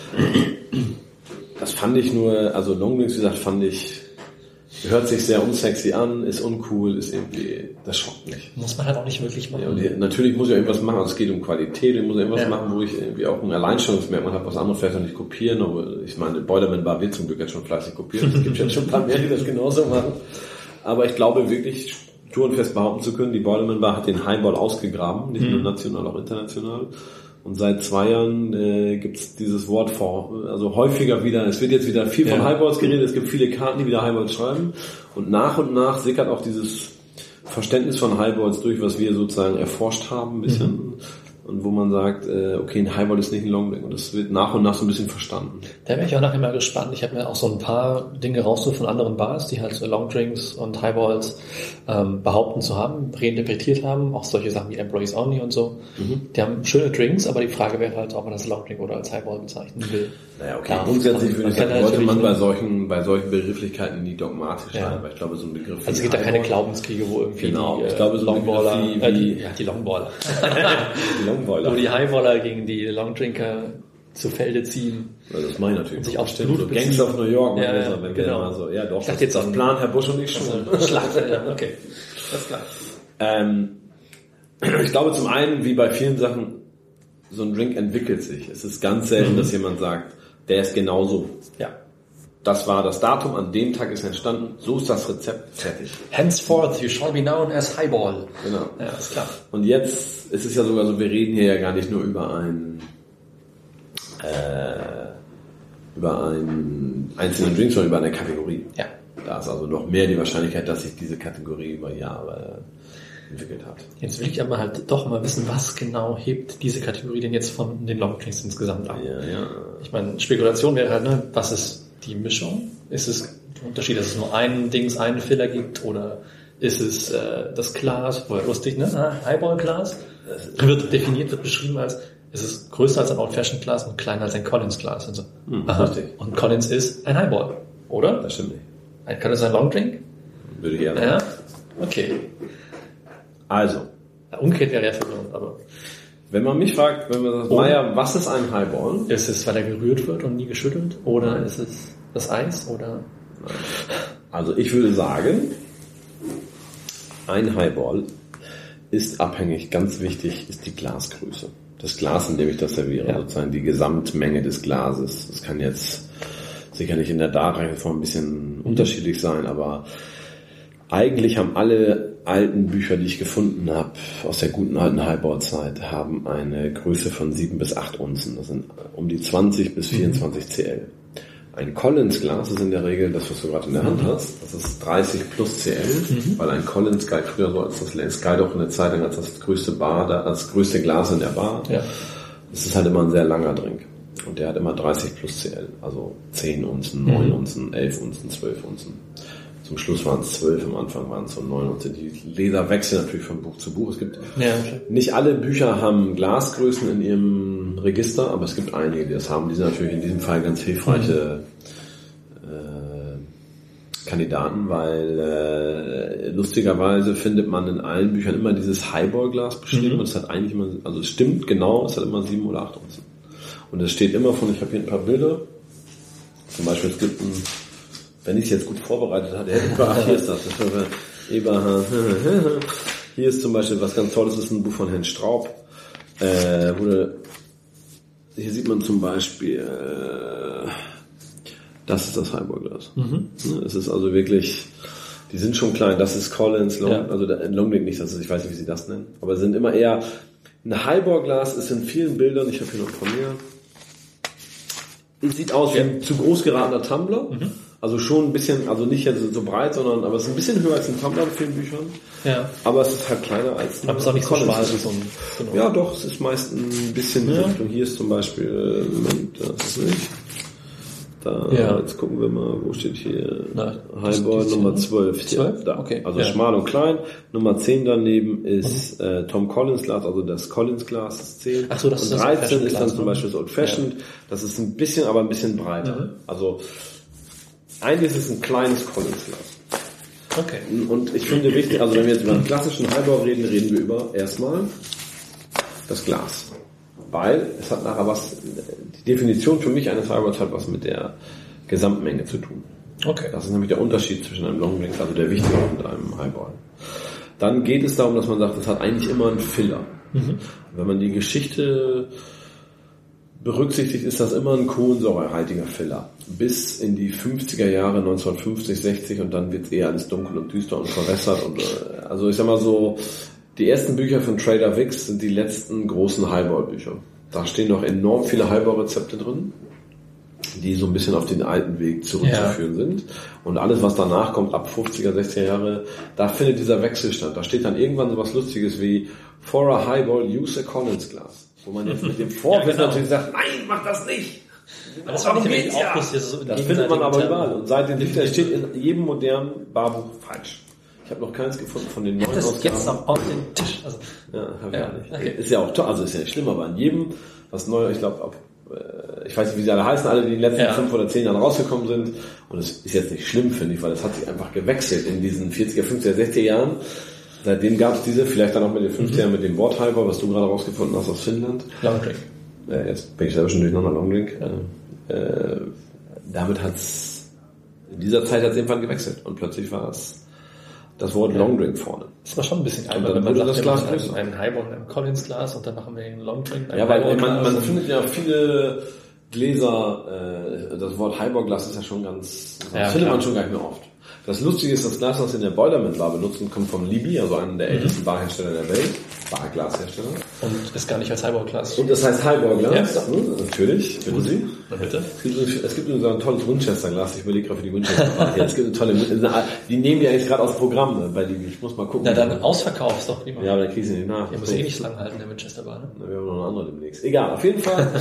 Das fand ich nur, also Longdrinks, wie gesagt, fand ich, hört sich sehr unsexy an, ist uncool, ist irgendwie, das schockt mich. Muss man halt auch nicht wirklich machen. Ja, und die, natürlich muss ich irgendwas machen, es geht um Qualität, ich muss irgendwas ja. machen, wo ich irgendwie auch ein Alleinstellungsmerkmal habe, was andere vielleicht auch nicht kopieren, aber ich meine, Boilerman Bar wird zum Glück jetzt schon fleißig kopiert, es gibt jetzt schon ein paar mehr, die das genauso machen. Aber ich glaube wirklich, tourenfest behaupten zu können, die Boilerman Bar hat den Highball ausgegraben, nicht mhm. nur national, auch international. Und seit zwei Jahren äh, gibt es dieses Wort vor, also häufiger wieder, es wird jetzt wieder viel von ja. Highballs geredet, es gibt viele Karten, die wieder Highballs schreiben und nach und nach sickert auch dieses Verständnis von Highballs durch, was wir sozusagen erforscht haben ein bisschen mhm. und wo man sagt, äh, okay, ein Highball ist nicht ein Longdrink und das wird nach und nach so ein bisschen verstanden. Da wäre ich auch nachher mal gespannt. Ich habe mir auch so ein paar Dinge rausgesucht von anderen Bars, die halt so Longdrinks und Highballs ähm, behaupten zu haben, reinterpretiert haben, auch solche Sachen wie Employees Only und so. Mhm. Die haben schöne Drinks, aber die Frage wäre halt, ob man das Longdrink oder als Highball bezeichnen will. Naja, okay. Ja, grundsätzlich würde ich sagen, sollte man bei solchen, bei solchen Begrifflichkeiten nie dogmatisch sein, ja. weil ich glaube, so ein Begriff. Also es gibt da keine Glaubenskriege, wo irgendwie genau. die, ich glaube, so Longballer, wie, äh, die, ja, die Longballer. die Longballer. Wo die Highballer gegen die Longdrinker zu Felde ziehen. Also das meine ich natürlich. Und sich aufs Blut so Gangs of New York. Ja, ja, so, wenn genau. Mal so, ja doch, das, jetzt das Plan Herr Busch und ich schon. Schlachtfeld, okay. Das ist klar. Ähm, ich glaube zum einen, wie bei vielen Sachen, so ein Drink entwickelt sich. Es ist ganz selten, mhm. dass jemand sagt, der ist genauso. Ja. Das war das Datum, an dem Tag ist entstanden, so ist das Rezept fertig. Henceforth, you shall be known as Highball. Genau. Ja, ist klar. Und jetzt ist es ja sogar so, wir reden hier ja gar nicht nur über ein, äh, über einen einzelnen Drink, sondern über eine Kategorie. Ja. Da ist also noch mehr die Wahrscheinlichkeit, dass sich diese Kategorie über Jahre entwickelt hat. Jetzt will ich aber halt doch mal wissen, was genau hebt diese Kategorie denn jetzt von den Longdrinks insgesamt ab? Ja, ja. Ich meine, Spekulation wäre halt, ne, was ist die Mischung? Ist es der Unterschied, dass es nur einen Dings, einen Filler gibt, oder ist es äh, das Glas, woher lustig, ne? Highball-Glas wird definiert, wird beschrieben als, es ist größer als ein Old-Fashioned-Glas und kleiner als ein Collins-Glas. Also, hm, aha, und Collins ist ein Highball, oder? Das stimmt nicht. Kann es ein Longdrink? Würde ich eher sagen. Ja, okay. Also. Ja, umgekehrt wäre ja verwirrend, aber. Wenn man mich fragt, wenn man sagt, Meier, was ist ein Highball? Ist es, weil er gerührt wird und nie geschüttelt? Oder Nein. ist es das Eis? Oder? Also ich würde sagen, ein Highball ist abhängig, ganz wichtig, ist die Glasgröße. Das Glas, in dem ich das serviere, ja. sozusagen die Gesamtmenge des Glases. Das kann jetzt sicherlich in der Darreichungsform ein bisschen unterschiedlich sein, aber eigentlich haben alle alten Bücher, die ich gefunden habe, aus der guten alten Highball-Zeit, haben eine Größe von sieben bis acht Unzen. Das sind um die zwanzig bis vierundzwanzig Cl. Ein Collins-Glas ist in der Regel das, was du gerade in der Hand hast. Das ist dreißig plus Cl, mhm. weil ein Collins galt früher so als das, es galt auch in der Zeit lang als das größte Bar, das größte Glas in der Bar. Ja. Das ist halt immer ein sehr langer Drink. Und der hat immer dreißig plus Cl, also zehn Unzen, neun mhm. Unzen, elf Unzen, zwölf Unzen. Zum Schluss waren es zwölf, am Anfang waren es so neun Unzen. Die Leser wechseln natürlich von Buch zu Buch. Es gibt ja, okay. nicht alle Bücher haben Glasgrößen in ihrem Register, aber es gibt einige, die das haben. Die sind natürlich in diesem Fall ganz hilfreiche äh, Kandidaten, weil äh, lustigerweise findet man in allen Büchern immer dieses Highball-Glas beschrieben mhm. und es hat eigentlich immer, also es stimmt genau, es hat immer sieben oder acht Unzen. Und es steht immer von, ich habe hier ein paar Bilder, zum Beispiel es gibt ein, wenn ich es jetzt gut vorbereitet hatte, hätte ich, ach, hier ist das, das ist Eberhard. Hier ist zum Beispiel was ganz Tolles, das ist ein Buch von Herrn Straub, äh, wurde, hier sieht man zum Beispiel, äh, das ist das Highball-Glas. Mhm. Es ist also wirklich, die sind schon klein, das ist Collins, Long, ja. also der Longdrink nicht, das ist, ich weiß nicht, wie sie das nennen, aber sind immer eher, ein Highball-Glas ist in vielen Bildern, ich habe hier noch von mir, es sieht aus wie ein zu groß geratener Tumbler, mhm. also schon ein bisschen, also nicht jetzt so breit, sondern, aber es ist ein bisschen höher als ein Tumbler in vielen Büchern, ja. aber es ist halt kleiner als ein aber es ist auch nicht so schmal wie so ein, genau. Ja doch, es ist meist ein bisschen ja. Richtung, hier ist zum Beispiel, Moment, das ist nicht, da, ja. jetzt gucken wir mal, wo steht hier, Na, Highball Nummer zwölf, zwölf? Da. Okay. Also ja. schmal und klein, Nummer zehn daneben ist mhm. äh, Tom Collins Glas, also das Collins Glas ist zehn. Ach so, das und ist dreizehn ist dann zum Beispiel das Old Fashioned, ja. das ist ein bisschen, aber ein bisschen breiter. Mhm. Also eigentlich ist es ein kleines Collins Glas. Okay. Und ich finde wichtig, also wenn wir jetzt über einen klassischen Highball reden, reden wir über erstmal das Glas. Weil es hat nachher was, die Definition für mich eines Highballs hat was mit der Gesamtmenge zu tun. Okay. Das ist nämlich der Unterschied zwischen einem Longdrink, also der wichtige und einem Highball. Dann geht es darum, dass man sagt, es hat eigentlich immer einen Filler. Mhm. Wenn man die Geschichte berücksichtigt, ist das immer ein kohlensäurehaltiger Filler. Bis in die fünfziger Jahre, neunzehnhundertfünfzig, sechzig und dann wird es eher alles dunkel und düster und verwässert. Und, also ich sag mal so, die ersten Bücher von Trader Vic's sind die letzten großen Highball-Bücher. Da stehen noch enorm viele Highball-Rezepte drin, die so ein bisschen auf den alten Weg zurückzuführen ja. sind. Und alles, was danach kommt, ab fünfziger, sechziger Jahre, da findet dieser Wechsel statt. Da steht dann irgendwann so was Lustiges wie For a Highball, use a Collins Glass. Wo man jetzt mit dem Vorwurf ja, genau. natürlich sagt, nein, mach das nicht! Das, das, nicht auch ja. so das findet man aber überall. Und seit dem Dichter steht in jedem modernen Barbuch falsch. Ich habe noch keins gefunden von den neuen Ausgaben. Das jetzt noch auf den Tisch. Also, ja, habe ich ja, nicht. Okay. Ist ja auch toll, also ist ja nicht schlimm, aber an jedem, was neu, ich glaube, ab, äh, ich weiß nicht, wie sie alle heißen, alle, die in den letzten ja. fünf oder zehn Jahren rausgekommen sind. Und es ist jetzt nicht schlimm, finde ich, weil das hat sich einfach gewechselt in diesen vierziger, fünfziger, sechziger Jahren. Seitdem gab es diese, vielleicht dann auch mit den fünfzigern mhm. mit dem Wort Highball, was du gerade rausgefunden hast aus Finnland. Longdrink. Äh, jetzt bin ich selber schon durcheinander, Longdrink. Ja. Äh, damit hat es, in dieser Zeit hat es irgendwann gewechselt. Und plötzlich war es das Wort ja. Longdrink vorne. Das war schon ein bisschen albern, wenn man sagt, das Glas wir einen Highball und einen Collins Glas und dann machen wir einen Longdrink. Ja, weil man, man findet ja viele Gläser, äh, das Wort Highball Glas ist ja schon ganz, das ja, findet klar. man schon gar nicht mehr oft. Das Lustige ist, das Glas, was in der Boilerman Bar benutzen, kommt vom Libby, also einem der ältesten mhm. Barhersteller der Welt. Barglashersteller. Und ist gar nicht als Highball-Glas. Und das heißt Highball-Glas. Ja. Hm, natürlich. Bitte Sie. Na bitte. Es gibt, es gibt so ein tolles Winchester-Glas. Ich überlege gerade für die Winchester-Bar. Ja, es gibt eine tolle, die nehmen die eigentlich gerade aus Programm ne, bei Libby. Ich muss mal gucken. Na dann ausverkaufst doch lieber. Ja, aber dann kriegst du nicht nach. Ja, muss eh nicht so lange halten, der Winchester-Bar, ne? Na, wir haben noch eine andere demnächst. Egal, auf jeden Fall.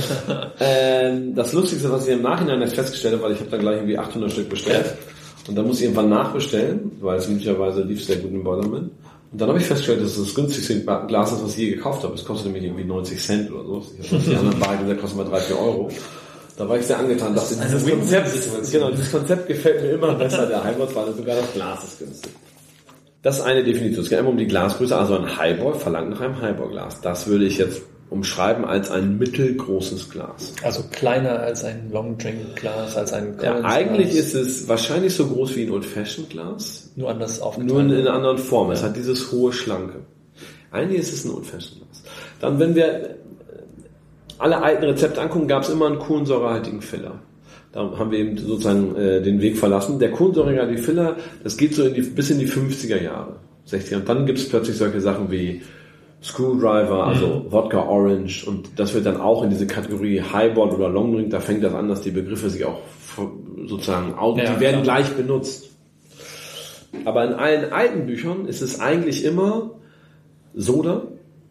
ähm, das Lustigste, was ich im Nachhinein jetzt festgestellt habe, weil ich habe da gleich irgendwie achthundert Stück bestellt. Ja. Und dann muss ich irgendwann nachbestellen, weil es möglicherweise lief sehr gut in Boilerman. Und dann habe ich festgestellt, dass es das günstigste Glas ist, was ich je gekauft habe. Es kostet nämlich irgendwie neunzig Cent oder so. Ich habe die anderen Bar gesagt, kostet mal drei, vier Euro. Da war ich sehr angetan. Das ist dieses Konzept, genau, dieses Konzept gefällt mir immer besser. Der Highball war sogar das Glas ist günstig. Das ist eine Definition. Es geht immer um die Glasgröße. Also ein Highball verlangt nach einem Highball-Glas. Das würde ich jetzt umschreiben als ein mittelgroßes Glas. Also kleiner als ein Longdrink-Glas, als ein Collins-Glas. Ja, eigentlich ist es wahrscheinlich so groß wie ein Old-Fashioned-Glas. Nur anders aufgeteilt. Nur in einer anderen Form. Ja. Es hat dieses hohe, schlanke. Eigentlich ist es ein Old-Fashioned-Glas. Dann, wenn wir alle alten Rezepte angucken, gab es immer einen kohlensäurehaltigen Filler. Da haben wir eben sozusagen äh, den Weg verlassen. Der kohlensäurehaltige Filler, das geht so in die, bis in die fünfziger Jahre, sechziger. Und dann gibt es plötzlich solche Sachen wie Screwdriver, also mhm. Wodka Orange, und das wird dann auch in diese Kategorie Highball oder Longdrink, da fängt das an, dass die Begriffe sich auch sozusagen, ja, die werden klar. gleich benutzt. Aber in allen alten Büchern ist es eigentlich immer Soda,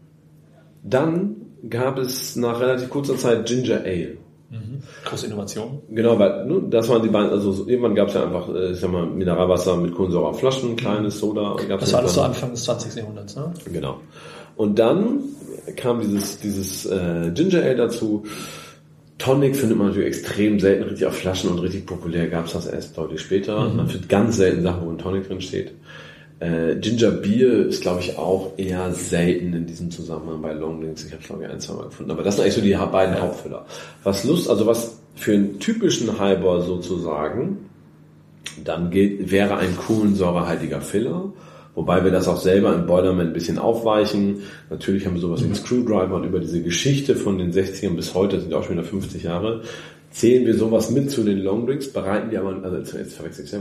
dann gab es nach relativ kurzer Zeit Ginger Ale. Mhm. Große Innovation. Genau, weil ne, das waren die beiden, also irgendwann gab es ja einfach, ich sag mal, Mineralwasser mit Kohlensäure auf Flaschen, kleines Soda. Gab's das war alles so Anfang des zwanzigsten Jahrhunderts, ne? Genau. Und dann kam dieses, dieses äh, Ginger Ale dazu. Tonic findet man natürlich extrem selten richtig auf Flaschen und richtig populär gab es das erst deutlich später. Mhm. Man findet ganz selten Sachen, wo ein Tonic drin steht. Äh, Ginger Beer ist, glaube ich, auch eher selten in diesem Zusammenhang bei Longdrinks. Ich habe es, glaube ich, ein, zwei Mal gefunden. Aber das sind eigentlich so die beiden ja. Hauptfüller. Was Lust, also was für einen typischen Highball sozusagen dann gilt, wäre ein kohlensäurehaltiger Filler. Wobei wir das auch selber im Boilerman ein bisschen aufweichen. Natürlich haben wir sowas wie einen Screwdriver und über diese Geschichte von den sechzigern bis heute, das sind auch schon wieder fünfzig Jahre, zählen wir sowas mit zu den Longdrinks, bereiten die aber, also jetzt verwechsel ich selber.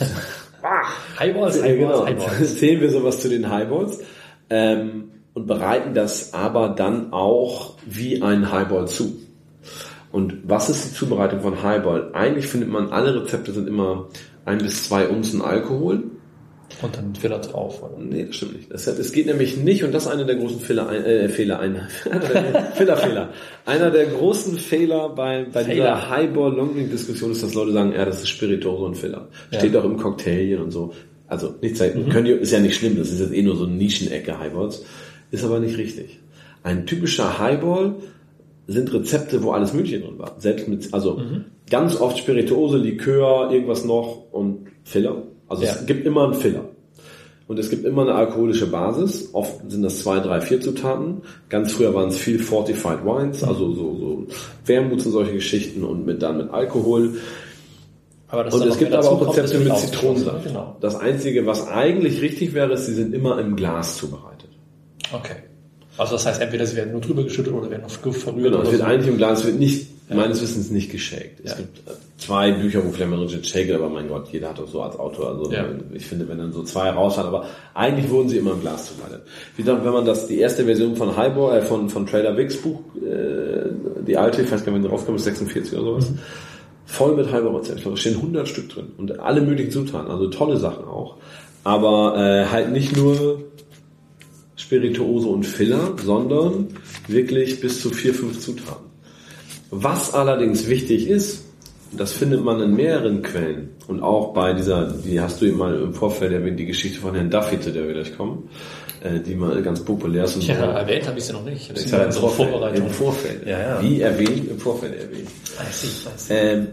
Highballs, Highballs, Highballs. Zählen wir sowas zu den Highballs ähm, und bereiten das aber dann auch wie ein Highball zu. Und was ist die Zubereitung von Highball? Eigentlich findet man, alle Rezepte sind immer ein bis zwei Unzen Alkohol. Und dann Filler drauf, oder? Nee, das stimmt nicht. Das, es geht nämlich nicht, und das ist einer der großen Fehler, äh, Fehler, einer, Fehlerfehler. Einer der großen Fehler bei, bei dieser Highball-Longdrink-Diskussion ist, dass Leute sagen, ja, das ist Spirituose und Filler. Ja. Steht auch im Cocktail und so. Also, nichts, mhm. können die, ist ja nicht schlimm, das ist jetzt eh nur so eine Nischenecke Highballs. Ist aber nicht richtig. Ein typischer Highball sind Rezepte, wo alles Mögliche drin war. Selbst mit, also, mhm. ganz oft Spirituose, Likör, irgendwas noch und Filler. Also ja. es gibt immer einen Filler. Und es gibt immer eine alkoholische Basis. Oft sind das zwei, drei, vier Zutaten. Ganz früher waren es viel Fortified Wines, also so, so Wermut und solche Geschichten und mit dann mit Alkohol. Aber das und es gibt aber auch Rezepte mit Zitronensaft. Genau. Das Einzige, was eigentlich richtig wäre, ist, sie sind immer im Glas zubereitet. Okay. Also das heißt, entweder sie werden nur drüber geschüttet oder werden auf verrührt. Genau, es wird so. eigentlich im Glas, es wird nicht, ja. meines Wissens nicht geshakt. Es ja. gibt zwei Bücher, wo vielleicht man drin steht, shake, aber mein Gott, jeder hat doch so als Autor, also ja. ich finde, wenn dann so zwei raus hat, aber eigentlich wurden sie immer im Glas zubereitet. Wie gesagt, wenn man das, die erste Version von Highball, äh, von, von Trader Vicks Buch, äh, die alte, ich weiß gar nicht, wenn die rauskommt, ist sechsundvierzig oder sowas, mhm. voll mit Highball-Rezepten. Ich glaube, da stehen hundert Stück drin und alle möglichen Zutaten, also tolle Sachen auch. Aber äh, halt nicht nur Spirituose und Filler, sondern wirklich bis zu vier, fünf Zutaten. Was allerdings wichtig ist, das findet man in mehreren Quellen und auch bei dieser, die hast du eben mal im Vorfeld erwähnt, die Geschichte von Herrn Duffy, zu der wir gleich kommen, äh, die mal ganz populär ist. Und ja, so. erwähnt habe ich sie noch nicht. Ich habe sie ja im Vorfeld, im Vorfeld. Ja, ja. Wie erwähnt, im Vorfeld erwähnt. Weiß ich, weiß ich. Ähm,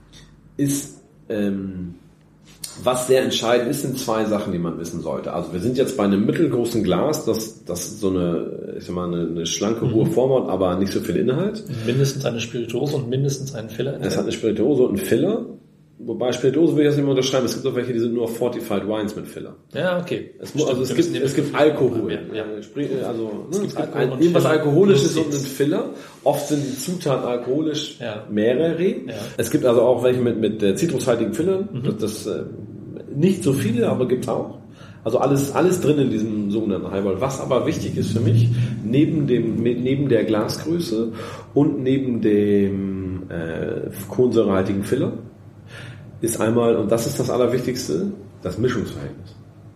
ist, ähm, was sehr entscheidend ist, sind zwei Sachen, die man wissen sollte. Also wir sind jetzt bei einem mittelgroßen Glas, das, das so eine, ich sag mal, eine, eine schlanke, mhm. hohe Form hat, aber nicht so viel Inhalt. Mindestens eine Spirituose und mindestens einen Filler. Es hat eine Spirituose und einen Filler. Wobei Spirituose will ich das nicht mehr unterschreiben. Es gibt auch welche, die sind nur auf Fortified Wines mit Filler. Ja, okay. Es, muss, also es gibt, es gibt Alkohol. Ja. Also, ne, es gibt Alkohol ein, irgendwas Alkoholisches und einen Filler. Oft sind die Zutaten alkoholisch, ja. mehrere. Ja. Es gibt also auch welche mit, mit zitrushaltigen Fillern. Mhm. Das, das, äh, nicht so viele, aber gibt's auch. Also alles, alles drin in diesem sogenannten Highball. Was aber wichtig ist für mich, neben dem, neben der Glasgröße und neben dem, äh, kohlensäurehaltigen Filler, ist einmal, und das ist das Allerwichtigste, das Mischungsverhältnis.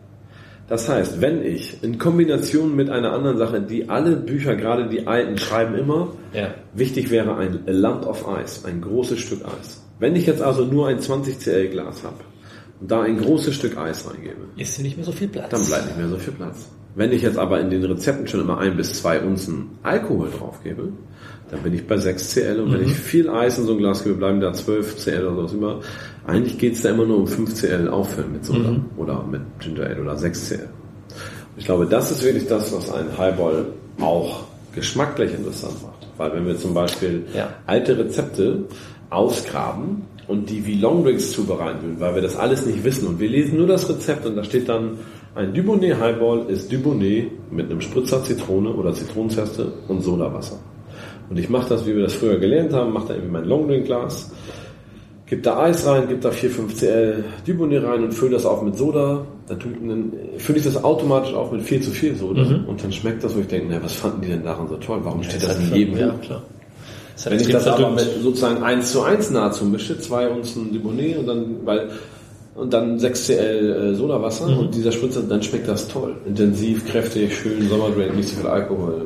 Das heißt, wenn ich in Kombination mit einer anderen Sache, die alle Bücher, gerade die alten, schreiben immer, ja. wichtig wäre ein a lump of ice, ein großes Stück Eis. Wenn ich jetzt also nur ein zwanzig Zentiliter Glas habe und da ein großes Stück Eis reingebe, ist nicht mehr so viel Platz. Dann bleibt nicht mehr so viel Platz. Wenn ich jetzt aber in den Rezepten schon immer ein bis zwei Unzen Alkohol draufgebe, dann bin ich bei sechs Zentiliter und mhm. wenn ich viel Eis in so ein Glas gebe, bleiben da zwölf Zentiliter oder sowas über. Eigentlich geht's da immer nur um fünf Zentiliter auffüllen mit Soda mhm. oder mit Ginger Ale oder sechs Zentiliter. Ich glaube, das ist wirklich das, was ein Highball auch geschmacklich interessant macht. Weil wenn wir zum Beispiel ja. alte Rezepte ausgraben und die wie Longdrinks zubereiten würden, weil wir das alles nicht wissen und wir lesen nur das Rezept und da steht dann Ein Dubonnet Highball ist Dubonnet mit einem Spritzer Zitrone oder Zitronenzeste und Sodawasser. Und ich mache das, wie wir das früher gelernt haben, mache da irgendwie mein Longdrink-Glas, gebe da Eis rein, gebe da vier, fünf Zentiliter Dubonnet rein und fülle das auf mit Soda. Dann, dann fülle ich das automatisch auf mit viel zu viel Soda. Mhm. Und dann schmeckt das, wo ich denke, na, was fanden die denn daran so toll? Warum steht ja, das in jedem? Ja, klar. Das Wenn ich das aber mit sozusagen eins zu eins nahezu mische, zwei Unzen Dubonnet und dann, weil, und dann sechs Zentiliter Sodawasser mhm. und dieser Spritzer, dann schmeckt das toll. Intensiv, kräftig, schön, Sommerdrink, nicht so viel Alkohol.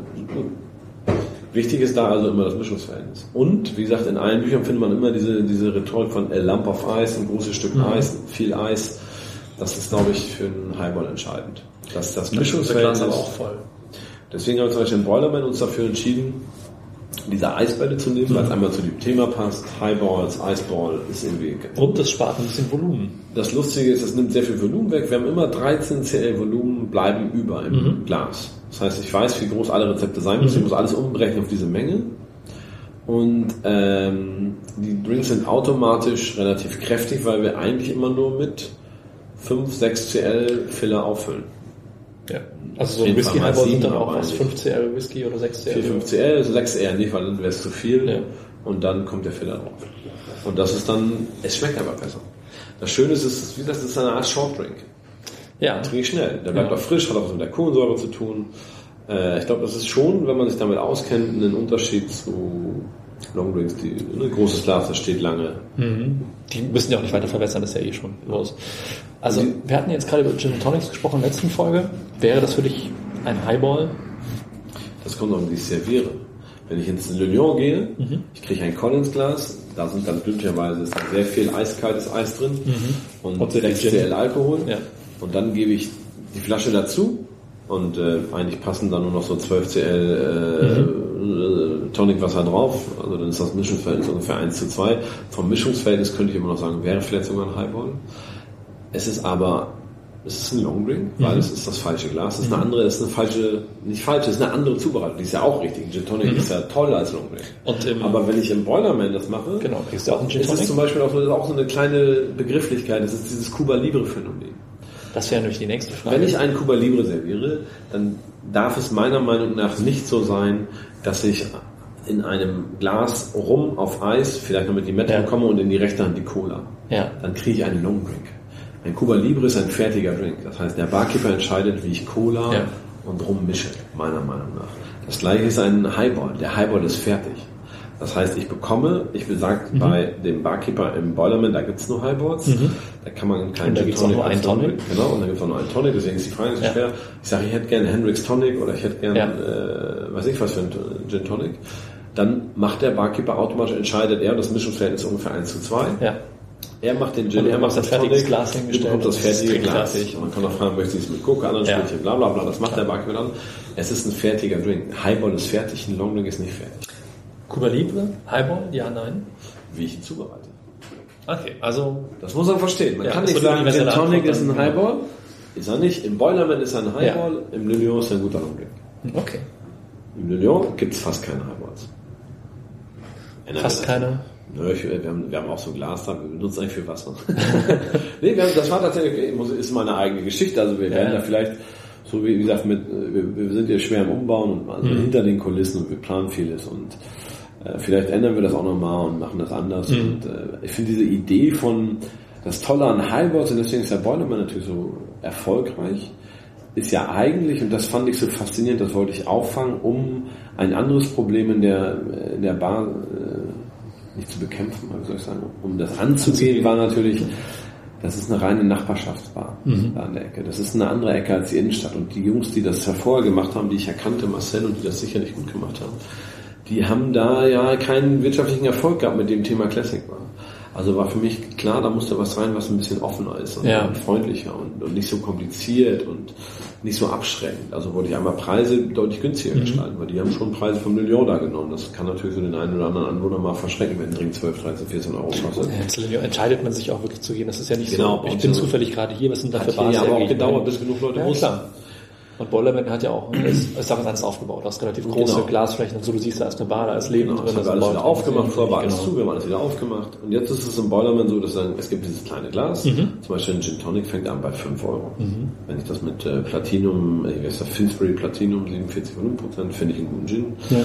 Wichtig ist da also immer das Mischungsverhältnis. Und, wie gesagt, in allen Büchern findet man immer diese, diese Rhetorik von a lump of ice, ein großes Stück mhm. Eis, viel Eis. Das ist, glaube ich, für einen Highball entscheidend. Das, das Mischungsverhältnis ist aber auch voll. Deswegen haben wir zum Beispiel in Boilerman uns dafür entschieden, diese Eisbälle zu nehmen, mhm. weil es einmal zu dem Thema passt. Highballs, Iceball ist irgendwie... Und das spart ein bisschen Volumen. Das Lustige ist, es nimmt sehr viel Volumen weg. Wir haben immer dreizehn Zentiliter Volumen bleiben über im mhm. Glas. Das heißt, ich weiß, wie groß alle Rezepte sein müssen. Mhm. Ich muss alles umberechnen auf diese Menge. Und ähm, die Drinks sind automatisch relativ kräftig, weil wir eigentlich immer nur mit fünf, sechs Zentiliter Filler auffüllen. Ja. Also so ein Whisky-Highball sind dann auch was, fünf Zentiliter Whisky oder sechs Zentiliter? vier, fünf Zentiliter, also sechs eher nicht, weil dann wäre es zu viel. Ja. Und dann kommt der Filler drauf. Und das ist dann, es schmeckt aber besser. Das Schöne ist, es ist, wie gesagt, es ist eine Art Shortdrink. Ja. Trinke ich schnell. Der bleibt ja. auch frisch, hat auch was mit der Kohlensäure zu tun. Äh, ich glaube, das ist schon, wenn man sich damit auskennt, ein Unterschied zu Longdrinks, die ein großes Glas, das steht lange. Mhm. Die müssen ja auch nicht weiter verbessern, das ist ja eh schon los. Also, die, wir hatten jetzt gerade über Gin Tonics gesprochen in der letzten Folge. Wäre das für dich ein Highball? Das kommt auch, wie ich serviere. Wenn ich ins Le Lion gehe, mhm. ich kriege ein Collins-Glas, da sind dann glücklicherweise sehr viel eiskaltes Eis drin mhm. und sechs Zentiliter Alkohol. Ja. Und dann gebe ich die Flasche dazu und äh, eigentlich passen dann nur noch so zwölf Zentiliter äh, mhm. Tonicwasser drauf. Also dann ist das Mischungsverhältnis ungefähr eins zu zwei. Vom Mischungsverhältnis könnte ich immer noch sagen, wäre vielleicht sogar ein Highball. Es ist aber, es ist ein Longdrink, weil mhm. es ist das falsche Glas. Es ist eine andere, es ist eine falsche, nicht falsche, es ist eine andere Zubereitung. Die ist ja auch richtig. Ein Gin Tonic mhm. ist ja toll als Longdrink. Und im, aber wenn ich im Boilerman das mache, genau, kriegst du auch einen Gin Tonic? Ist es zum Beispiel auch so, auch so eine kleine Begrifflichkeit. Das ist dieses Cuba Libre Phänomen. Das wäre nämlich die nächste Frage. Wenn ich einen Cuba Libre serviere, dann darf es meiner Meinung nach nicht so sein, dass ich in einem Glas Rum auf Eis, vielleicht noch mit Limette ja. bekomme und in die rechte Hand die Cola. Ja. Dann kriege ich einen Longdrink. Ein Cuba Libre ist ein fertiger Drink. Das heißt, der Barkeeper entscheidet, wie ich Cola ja. und Rum mische, meiner Meinung nach. Das gleiche ist ein Highball. Der Highball ist fertig. Das heißt, ich bekomme, ich besagt mhm. bei dem Barkeeper im Boilerman, da gibt es nur Highballs. Mhm. Da kann man keinen Gin Tonic als Tonic. Genau, und da gibt es auch nur einen Tonic, deswegen ist die Frage nicht so ja. schwer. Ich sage, ich hätte gerne Hendrix Tonic oder ich hätte gerne, ja. äh, weiß ich was für ein Gin Tonic. Dann macht der Barkeeper automatisch, entscheidet er, das Mischungsverhältnis ist ungefähr eins zu zwei. Ja. Er macht den Gin, und er macht das fertige Glas hingestellt. Du bekommst das fertige Glas. Und man kann auch fragen, möchtest du es mit Coca, anderen ja. Spielchen, bla bla bla. Das macht ja. der Barkeeper dann. Es ist ein fertiger Drink. Highball ist fertig, ein Longdrink ist nicht fertig. Cuba Libre, Highball, ja, nein? Wie ich ihn zubereite. Okay, also... Das muss man verstehen. Man ja, kann nicht sagen, Gin Tonic ist ein Highball. Ist er nicht. Im Boilerman ist er ein Highball. Ja. Im Le Lion ist er ein guter Longdrink. Okay. Im Le Lion gibt es fast keine Highballs. Fast keine? Nö, ich, wir, haben, wir haben auch so ein Glas da, wir benutzen eigentlich für Wasser. nee, wir haben, das war tatsächlich, ist mal eine eigene Geschichte. Also wir ja. werden da vielleicht, so wie, wie gesagt, mit, wir, wir sind ja schwer im Umbauen und also mhm. hinter den Kulissen und wir planen vieles und äh, vielleicht ändern wir das auch nochmal und machen das anders. Mhm. Und äh, ich finde diese Idee von, das Tolle an Highballs, und deswegen ist der Boilerman natürlich so erfolgreich, ist ja eigentlich, und das fand ich so faszinierend, das wollte ich auffangen, um ein anderes Problem in der, in der Bar äh, nicht zu bekämpfen, wie soll ich sagen, um das anzugehen, war natürlich, das ist eine reine Nachbarschaftsbar mhm. da an der Ecke. Das ist eine andere Ecke als die Innenstadt. Und die Jungs, die das vorher gemacht haben, die ich erkannte, Marcel, und die das sicherlich gut gemacht haben, die haben da ja keinen wirtschaftlichen Erfolg gehabt mit dem Thema Classic Bar. Also war für mich klar, da musste was rein, was ein bisschen offener ist und, ja. und freundlicher und, und nicht so kompliziert und nicht so abschreckend. Also wollte ich einmal Preise deutlich günstiger mhm. gestalten, weil die haben schon Preise vom Le Lion da genommen. Das kann natürlich für den einen oder anderen Anwohner mal verschrecken, wenn ein Drink zwölf, dreizehn, vierzehn Euro kostet. Ja, zu Le Lion entscheidet man sich auch wirklich zu gehen. Das ist ja nicht genau, so, ich bin zufällig gerade hier, was sind da für Bars? Ja, aber auch gedauert, bis genug Leute ja, wussten. Und Boilerman hat ja auch, ist, ist damals alles aufgebaut. Du hast relativ große Genau. Glasflächen und so, du siehst, da ist eine Bar, da ist Leben Genau, drin. das haben wir alles wieder aufgemacht, vorher war alles zu, wir haben alles wieder aufgemacht. Und jetzt ist es im Boilerman so, dass sagen, es gibt dieses kleine Glas, mhm. zum Beispiel ein Gin Tonic fängt an bei fünf Euro. Mhm. Wenn ich das mit äh, Platinum, äh, wie heißt das, Finsbury Platinum, siebenundvierzig Komma fünf Prozent, finde ich einen guten Gin. Ja.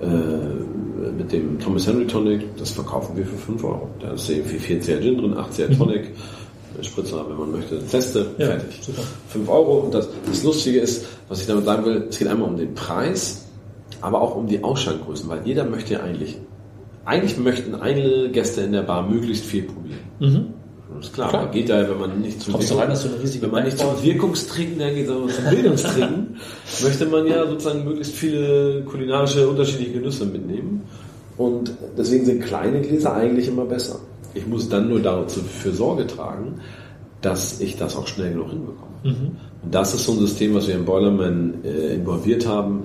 Äh, mit dem Thomas Henry Tonic, das verkaufen wir für fünf Euro. Da ist irgendwie vier C L Gin drin, acht C L Tonic. Mhm. Spritzer, wenn man möchte, Zeste, ja, fertig. Super. fünf Euro. Und das, das Lustige ist, was ich damit sagen will, es geht einmal um den Preis, aber auch um die Ausschenkgrößen, weil jeder möchte ja eigentlich, eigentlich möchten einige Gäste in der Bar möglichst viel probieren. Mhm. Das ist klar, klar. Man geht da, wenn man nicht zu, Wirkung, rein, dass du eine riesige wenn man nicht zum Wirkungstrinken, dann geht sondern zum Bildungstrinken, möchte man ja sozusagen möglichst viele kulinarische unterschiedliche Genüsse mitnehmen. Und deswegen sind kleine Gläser eigentlich immer besser. Ich muss dann nur dafür Sorge tragen, dass ich das auch schnell genug hinbekomme. Mhm. Und das ist so ein System, was wir im Boilerman äh, involviert haben.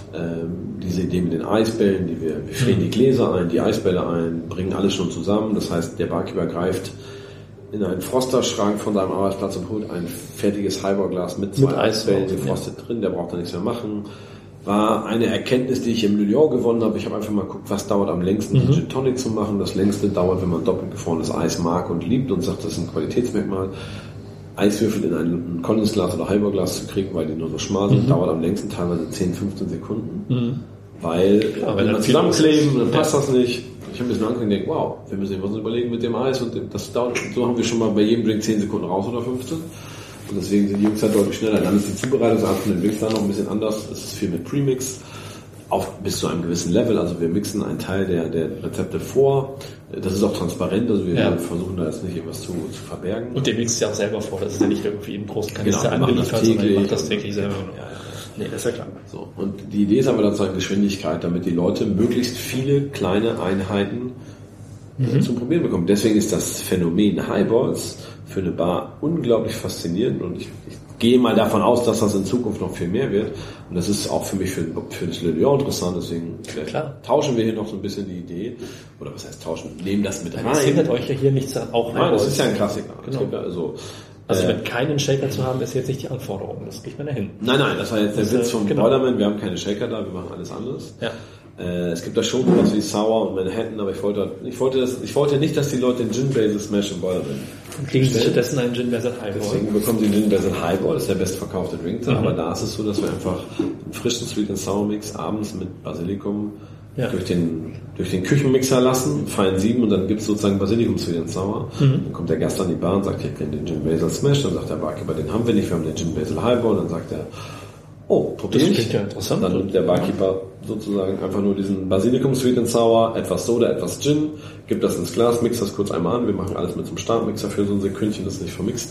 Ähm, diese Idee mit den Eisbällen, die wir, wir frieren mhm. die Gläser ein, die Eisbälle ein, bringen alles schon zusammen. Das heißt, der Barkeeper greift in einen Frosterschrank von seinem Arbeitsplatz und holt ein fertiges Highball-Glas mit zwei mit Eisbällen gefrostet ja. drin. Der braucht da nichts mehr machen. War eine Erkenntnis, die ich im Lyon gewonnen habe. Ich habe einfach mal geguckt, was dauert am längsten, mhm. Gin Tonic zu machen. Das längste dauert, wenn man doppelt gefrorenes Eis mag und liebt und sagt, das ist ein Qualitätsmerkmal. Eiswürfel in ein Collins-Glas oder Highball-Glas zu kriegen, weil die nur so schmal sind, mhm. dauert am längsten teilweise zehn, fünfzehn Sekunden. Mhm. Weil, Klar, wenn man zusammenkleben, dann passt ja. das nicht. Ich habe mir das angeguckt und denke, wow, wir müssen uns überlegen mit dem Eis und das dauert, so haben wir schon mal bei jedem Drink zehn Sekunden raus oder fünfzehn. Und deswegen sind die Jungs halt deutlich schneller. Dann ist die Zubereitungsart von den Drinks dann noch ein bisschen anders. Es ist viel mit Premix. Auf bis zu einem gewissen Level. Also wir mixen einen Teil der, der Rezepte vor. Das ist auch transparent. Also wir ja. versuchen da jetzt nicht irgendwas zu, zu verbergen. Und der mixt ja auch selber vor. Das ist ja nicht irgendwie im großen Kanister genau, angeliefert, sondern ihr macht das täglich selber. Ja, ja. Nee, das ist ja klar. So. Und die Idee ist aber dann sozusagen Geschwindigkeit, damit die Leute möglichst viele kleine Einheiten mhm. zum Probieren bekommen. Deswegen ist das Phänomen Highballs für eine Bar unglaublich faszinierend und ich, ich gehe mal davon aus, dass das in Zukunft noch viel mehr wird und das ist auch für mich für, für das Le Lyon interessant, deswegen Klar. tauschen wir hier noch so ein bisschen die Idee, oder was heißt tauschen, nehmen das mit rein. Das hindert euch ja hier nichts auch Nein, das ist ja ein Klassiker. Genau. Ja also, also äh, mit keinen Shaker zu haben, ist jetzt nicht die Anforderung, das kriegt man ja hin. Nein, nein, das war jetzt der das Witz vom genau. Boilerman, wir haben keine Shaker da, wir machen alles anderes. Ja. Es gibt da schon was wie Sour und Manhattan, aber ich wollte, ich wollte, das, ich wollte nicht, dass die Leute den Gin Basil Smash im Boilerman kriegen sie stattdessen einen Gin Basil Highball. Deswegen bekommen sie einen Gin Basil Highball, das ist der bestverkaufte Drink. Mhm. Aber da ist es so, dass wir einfach einen frischen Sweet and Sour Mix abends mit Basilikum ja. durch den durch den Küchenmixer lassen, fein sieben und dann gibt es sozusagen Basilikum Sweet and Sour. Mhm. Dann kommt der Gast an die Bar und sagt, ich kenne den Gin Basil Smash. Dann sagt der Barkeeper, den haben wir nicht, wir haben den Gin Basil Highball. Dann sagt er, oh, probier ich. Das klingt ja interessant. Dann nimmt der Barkeeper sozusagen einfach nur diesen Basilikum Sweet and Sour, etwas Soda, etwas Gin, gibt das ins Glas, mixt das kurz einmal an. Wir machen alles mit so einem Startmixer für so ein Sekündchen, das ist nicht vermixt.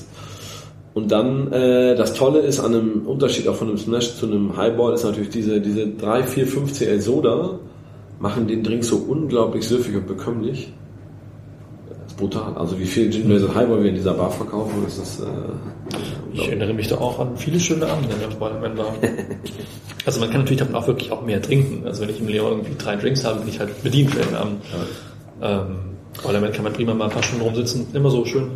Und dann, äh, das Tolle ist an einem Unterschied auch von einem Smash zu einem Highball, ist natürlich diese, diese drei, vier, fünf C L Soda machen den Drink so unglaublich süffig und bekömmlich. Das ist brutal. Also wie viel Gin Basil Highball wir in dieser Bar verkaufen, das ist, äh, ich erinnere mich da auch an viele schöne Abende in der Boilerman Bar. Also man kann natürlich davon auch wirklich auch mehr trinken. Also wenn ich im Leo irgendwie drei Drinks habe, bin ich halt bedient für den Abend. Ja. Ähm, Boilerman kann man prima mal ein paar Stunden rumsitzen. Immer so schön.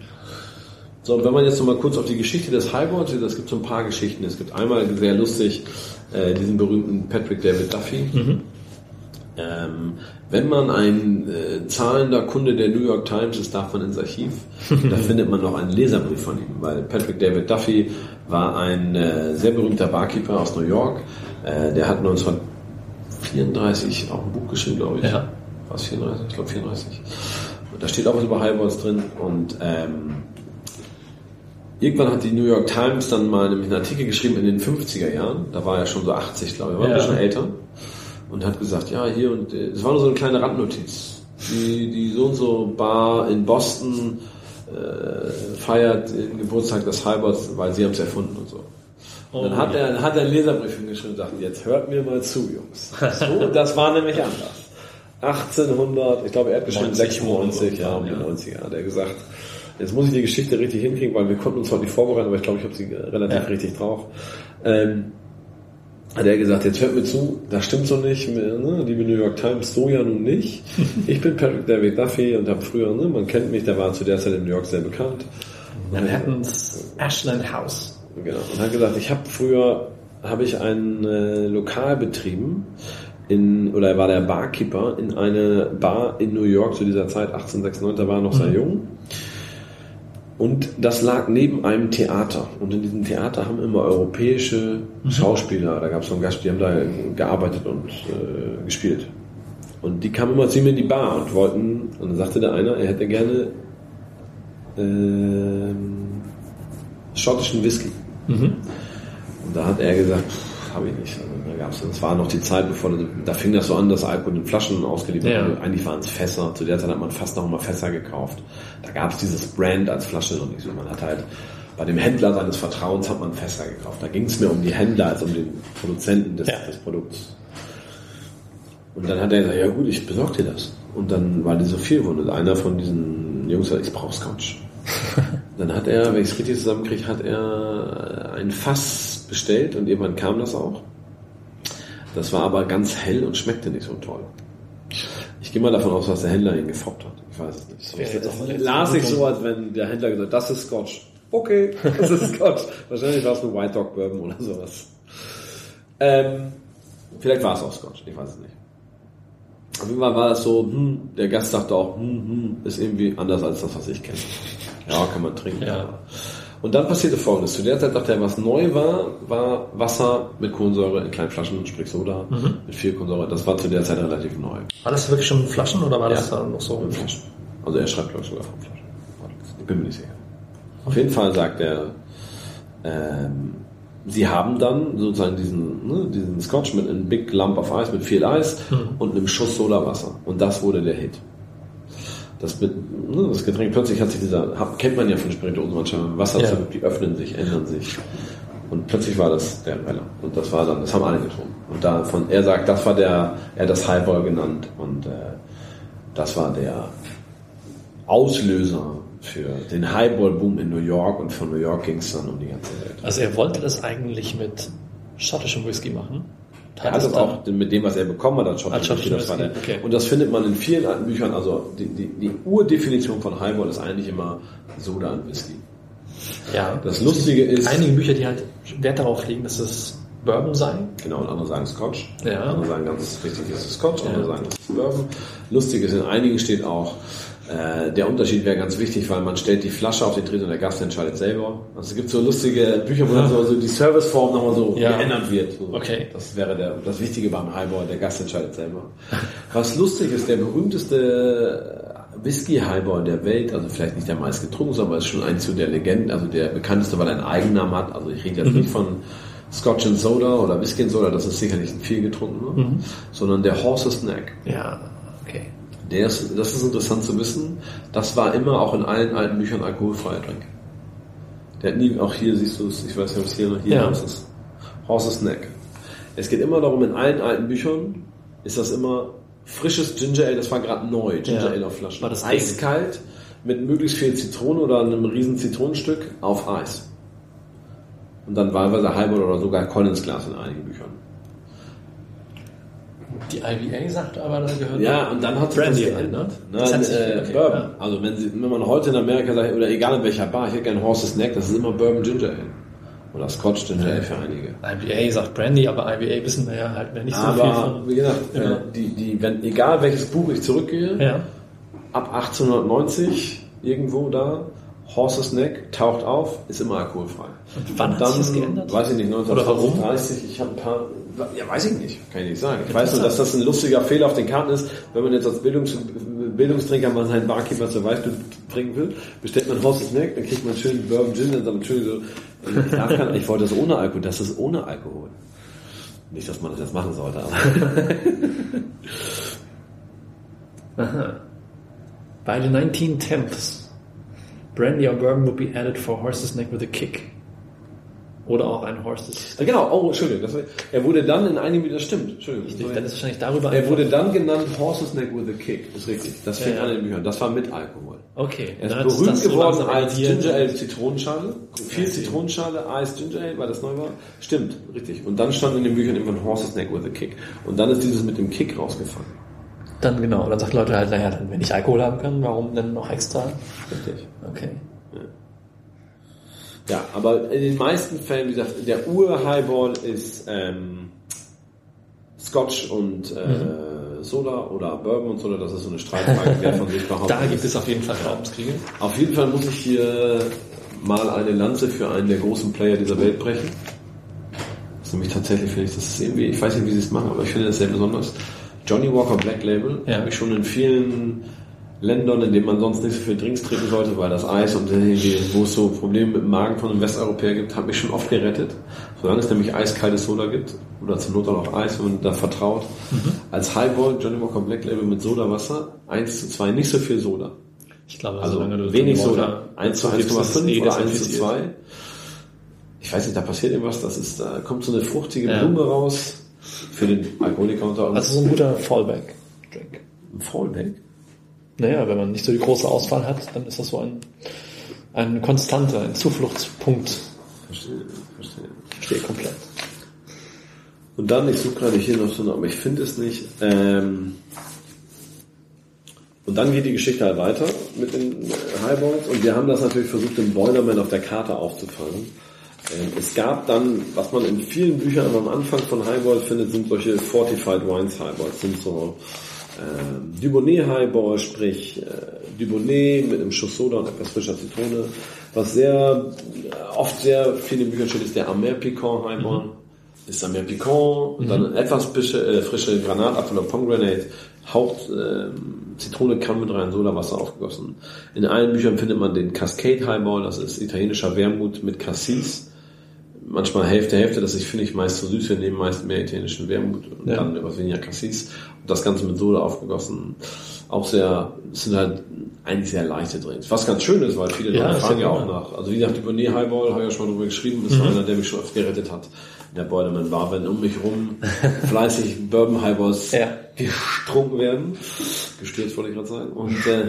So, und wenn man jetzt noch mal kurz auf die Geschichte des Highballs sieht, es gibt so ein paar Geschichten. Es gibt einmal sehr lustig äh, diesen berühmten Patrick David Duffy. Mhm. Ähm, wenn man ein äh, zahlender Kunde der New York Times ist, darf man ins Archiv. Da findet man noch einen Leserbrief von ihm, weil Patrick David Duffy war ein äh, sehr berühmter Barkeeper aus New York. Äh, der hat neunzehnhundertvierunddreißig auch ein Buch geschrieben, glaube ich. Ja. Was, vierunddreißig? Ich glaube vierunddreißig. Und da steht auch was über Highballs drin. Und ähm, irgendwann hat die New York Times dann mal einen Artikel geschrieben in den fünfziger Jahren. Da war er schon so achtzig, glaube ich, war ja. ein bisschen älter. Und hat gesagt, ja, hier und es war nur so eine kleine Randnotiz. Die, die so und so Bar in Boston äh, feiert den Geburtstag des Highballs, weil sie haben es erfunden und so. Und dann oh, hat er, dann hat er einen Leserbrief hingeschrieben und gesagt, jetzt hört mir mal zu, Jungs. So, das war nämlich anders. achtzehnhundert, ich glaube, er hat geschrieben sechsundneunzig, ja, um die neunziger, hat er gesagt, jetzt muss ich die Geschichte richtig hinkriegen, weil wir konnten uns heute nicht vorbereiten, aber ich glaube, ich habe sie relativ ja. richtig drauf. Ähm, hat er gesagt, jetzt hört mir zu, das stimmt so nicht, ne? Liebe New York Times, so ja nun nicht. Ich bin Patrick David Duffy und habe früher, ne, man kennt mich, der war zu der Zeit in New York sehr bekannt. Manhattan's Ashland House. Genau. Und hat gesagt, ich habe früher, habe ich ein äh, Lokal betrieben, in, oder er war der Barkeeper in eine Bar in New York zu dieser Zeit, achtzehnhundertsechsundneunzig, da war er noch sehr Mhm. jung. Und das lag neben einem Theater. Und in diesem Theater haben immer europäische Mhm. Schauspieler, da gab es so einen Gast, die haben da gearbeitet und äh, gespielt. Und die kamen immer zu ihm in die Bar und wollten, und dann sagte der eine, er hätte gerne ähm, schottischen Whisky. Mhm. Und da hat er gesagt, habe ich nicht. Also, da gab's, das war noch die Zeit, bevor da fing das so an, dass Alkohol in Flaschen ausgeliefert Ja. wurde. Eigentlich waren es Fässer. Zu der Zeit hat man fast noch mal Fässer gekauft. Da gab es dieses Brand als Flasche noch nicht so. Man hat halt bei dem Händler seines Vertrauens hat man Fässer gekauft. Da ging es mehr um die Händler als um den Produzenten des, Ja. des Produkts. Und dann hat er gesagt, ja gut, ich besorge dir das. Und dann war die so viel und einer von diesen Jungs sagt, ich brauche Scotch. Dann hat er, wenn ich es richtig zusammenkriege, hat er ein Fass bestellt und irgendwann kam das auch. Das war aber ganz hell und schmeckte nicht so toll. Ich gehe mal davon aus, was der Händler ihn gefoppt hat. Ich weiß es nicht. Ja, Das das las ich so, als wenn der Händler gesagt hat, das ist Scotch. Okay, das ist Scotch. Wahrscheinlich war es nur White Dog Bourbon oder sowas. Ähm, vielleicht war es auch Scotch, ich weiß es nicht. Auf jeden Fall war es so, hm, der Gast sagte auch, hm, hm, ist irgendwie anders als das, was ich kenne. Ja, kann man trinken. Ja. Und dann passierte Folgendes. Zu der Zeit dachte er, was neu war, war Wasser mit Kohlensäure in kleinen Flaschen, sprich Soda, Mhm. mit viel Kohlensäure. Das war zu der Zeit relativ neu. War das wirklich schon Flaschen oder war das Ja. dann noch so? Mit Flaschen. Also er schreibt, glaube ich, sogar von Flaschen. Ich bin mir nicht sicher. Auf jeden Fall sagt er, ähm, sie haben dann sozusagen diesen, ne, diesen Scotch mit einem Big Lump of Ice, mit viel Eis Mhm. und einem Schuss Sodawasser. Und das wurde der Hit. Das, mit, ne, das Getränk, plötzlich hat sich dieser, hat, kennt man ja von Spirituosen manchmal, Wasserzellen, die öffnen sich, ändern sich. Und plötzlich war das der Reller. Und das war dann, das haben alle getrunken. Und davon, er sagt, das war der, er hat das Highball genannt. Und äh, das war der Auslöser für den Highball-Boom in New York. Und von New York ging es dann um die ganze Welt. Also er wollte das eigentlich mit schottischem Whisky machen. Er hat das auch mit dem, was er bekommen hat, als Als schottischen schottischen das war der. Whisky, okay. Und das findet man in vielen alten Büchern. Also die, die, die Urdefinition von Highball ist eigentlich immer Soda und Whisky. Ja. Das Lustige ist, Einige Bücher, die halt Wert darauf legen, dass es Bourbon sei. genau, und andere sagen Scotch. Ja. Andere sagen ganz wichtig ist es Scotch, andere Ja. sagen es ist Bourbon. Lustig ist, in einigen steht auch, äh, der Unterschied wäre ganz wichtig, weil man stellt die Flasche auf den Tresen und der Gast entscheidet selber. Also es gibt so lustige Bücher, wo dann so, so die Serviceform nochmal so Ja. geändert wird. So. Okay. Das wäre der, das Wichtige beim Highball, der Gast entscheidet selber. Was lustig ist, der berühmteste Whisky-Highball der Welt, also vielleicht nicht der meist getrunken, aber ist schon eins zu der Legenden, also der bekannteste, weil er einen Eigennamen hat. Also ich rede jetzt Mhm. nicht von Scotch and Soda oder Whisky and Soda, das ist sicherlich ein viel getrunkener, Mhm. sondern der Horse's Neck. Ja, okay. Der ist, das ist interessant zu wissen, das war immer auch in allen alten Büchern alkoholfreier Drink. Der hat nie, auch hier siehst du es, ich weiß nicht, ob es hier noch hier Ja. ist es. Horse's Neck. Es geht immer darum, in allen alten Büchern ist das immer frisches Ginger Ale, das war gerade neu, Ginger Ja. Ale auf Flaschen. War das eiskalt mit möglichst viel Zitrone oder einem riesen Zitronenstück auf Eis. Und dann wahlweise Highball oder sogar Collins Glas in einigen Büchern. Die I B A sagt aber, da gehört Ja, und dann hat sich Brandy das halt, ne? geändert. Das Nein, hat sich- äh, okay, Bourbon. ja. Also wenn, sie, wenn man heute in Amerika sagt, oder egal in welcher Bar, ich hätte gerne Horse's Neck, das ist immer Bourbon Ginger Ale. Oder Scotch Ginger Ale für einige. I B A sagt Brandy, aber I B A wissen wir ja halt nicht so viel Aber von. wie gesagt, Ja. äh, die, die, wenn, egal welches Buch ich zurückgehe, Ja. ab achtzehnhundertneunzig irgendwo da, Horse's Neck taucht auf, ist immer alkoholfrei. Und wann Und hat sich das geändert? Weiß ich nicht, Oder warum? neunzehnhundertdreißig, ich habe ein paar, ja weiß ich nicht, kann ich nicht sagen. Ich weiß nur, dass das ein lustiger Fehler auf den Karten ist, wenn man jetzt als Bildungs, Bildungstrinker mal seinen Barkeeper zur Weißbier trinken will, bestellt man Horse's Neck, dann kriegt man schön Bourbon Gin, dann sagt man schön so, ich, darf kein, ich wollte das ohne Alkohol, das ist ohne Alkohol. Nicht, dass man das jetzt machen sollte, aber Aha. By the nineteen tenths, Brandy or Bourbon would be added for Horse's Neck with a kick. Oder auch ein Horse's... Ah, genau, oh, Entschuldigung, das, er wurde dann in einigen, das stimmt, Entschuldigung. Dann ist wahrscheinlich darüber Er einfach- wurde dann genannt Horse's Neck with a Kick, ist richtig. Das fing Ja, ja. an in den Büchern, das war mit Alkohol. Okay. Er dann ist hat berühmt das so geworden langsam als addiert. Ginger Ale Zitronenschale. Viel Ja, Zitronenschale, Eis Ginger Ale, weil das neu war. Stimmt, richtig. Und dann stand in den Büchern irgendwann Horse's Neck with a Kick. Und dann ist dieses mit dem Kick rausgefallen. Dann genau, dann sagt Leute halt, naja, dann, wenn ich Alkohol haben kann, warum denn noch extra? Richtig. Okay. Ja, aber in den meisten Fällen, wie gesagt, der Ur-Highball ist ähm, Scotch und äh, mhm. Soda oder Bourbon und Soda. Das ist so eine Streitfrage, wer von sich behauptet. Da gibt es auf jeden Fall Glaubenskriege. Auf jeden Fall muss ich hier mal eine Lanze für einen der großen Player dieser Welt brechen. Das ist nämlich tatsächlich, finde ich, das ist irgendwie, ich weiß nicht, wie sie es machen, aber ich finde das sehr besonders. Johnny Walker Black Label ja. habe ich schon in vielen Ländern, in denen man sonst nicht so viel Drinks trinken sollte, weil das Eis und wo es so Probleme mit dem Magen von einem Westeuropäer gibt, hat mich schon oft gerettet. Solange es nämlich eiskaltes Soda gibt, oder zur Not auch Eis, wenn man da vertraut. Mhm. Als Highball, Johnny Walker Black Label mit Sodawasser, eins zu zwei, nicht so viel Soda. Ich glaube, also du wenig Soda, eins zu eins Komma fünf oder eins zu zwei. Ich weiß nicht, da passiert irgendwas, das ist, da kommt so eine fruchtige ja. Blume raus für den Alkoholiker unter uns. Also so ein guter Fallback-Drink. Ein Fallback? Naja, wenn man nicht so die große Auswahl hat, dann ist das so ein, ein konstanter, ein Zufluchtspunkt. Verstehe, verstehe. Verstehe komplett. Und dann, ich suche gerade hier noch so, aber ich finde es nicht. Ähm, und dann geht die Geschichte halt weiter mit den Highballs und wir haben das natürlich versucht, den Boilerman auf der Karte aufzufangen. Ähm, es gab dann, was man in vielen Büchern am Anfang von Highballs findet, sind solche Fortified Wines Highballs, sind so äh, Dubonnet Highball, sprich äh, Dubonnet mit einem Schuss Soda und etwas frischer Zitrone. Was sehr oft sehr viel in Büchern steht, ist der Amer Piquant Highball. Mhm. Ist Amer Piquant und mhm. dann etwas frische, äh, frische Granatapfel oder Pomegranate, Haupt äh, Zitrone, kann mit rein, Sodawasser aufgegossen. In allen Büchern findet man den Cascade Highball, das ist italienischer Wermut mit Cassis. Manchmal Hälfte, Hälfte, das ich finde ich meist zu süß, wir nehmen meist mehr italienischen Wermut und ja. dann etwas weniger Cassis. Und das Ganze mit Soda aufgegossen. Auch sehr, es sind halt eigentlich sehr leichte Drinks. Was ganz schön ist, weil viele ja, Leute fragen ja auch nach. Also wie gesagt, die Dubonnet Highball, habe ich ja schon drüber geschrieben, ist mhm. einer, der mich schon oft gerettet hat. Der Boilerman war, wenn um mich rum fleißig Bourbon Highballs ja. gestrunken werden. Gestürzt wollte ich gerade sagen. Und, äh,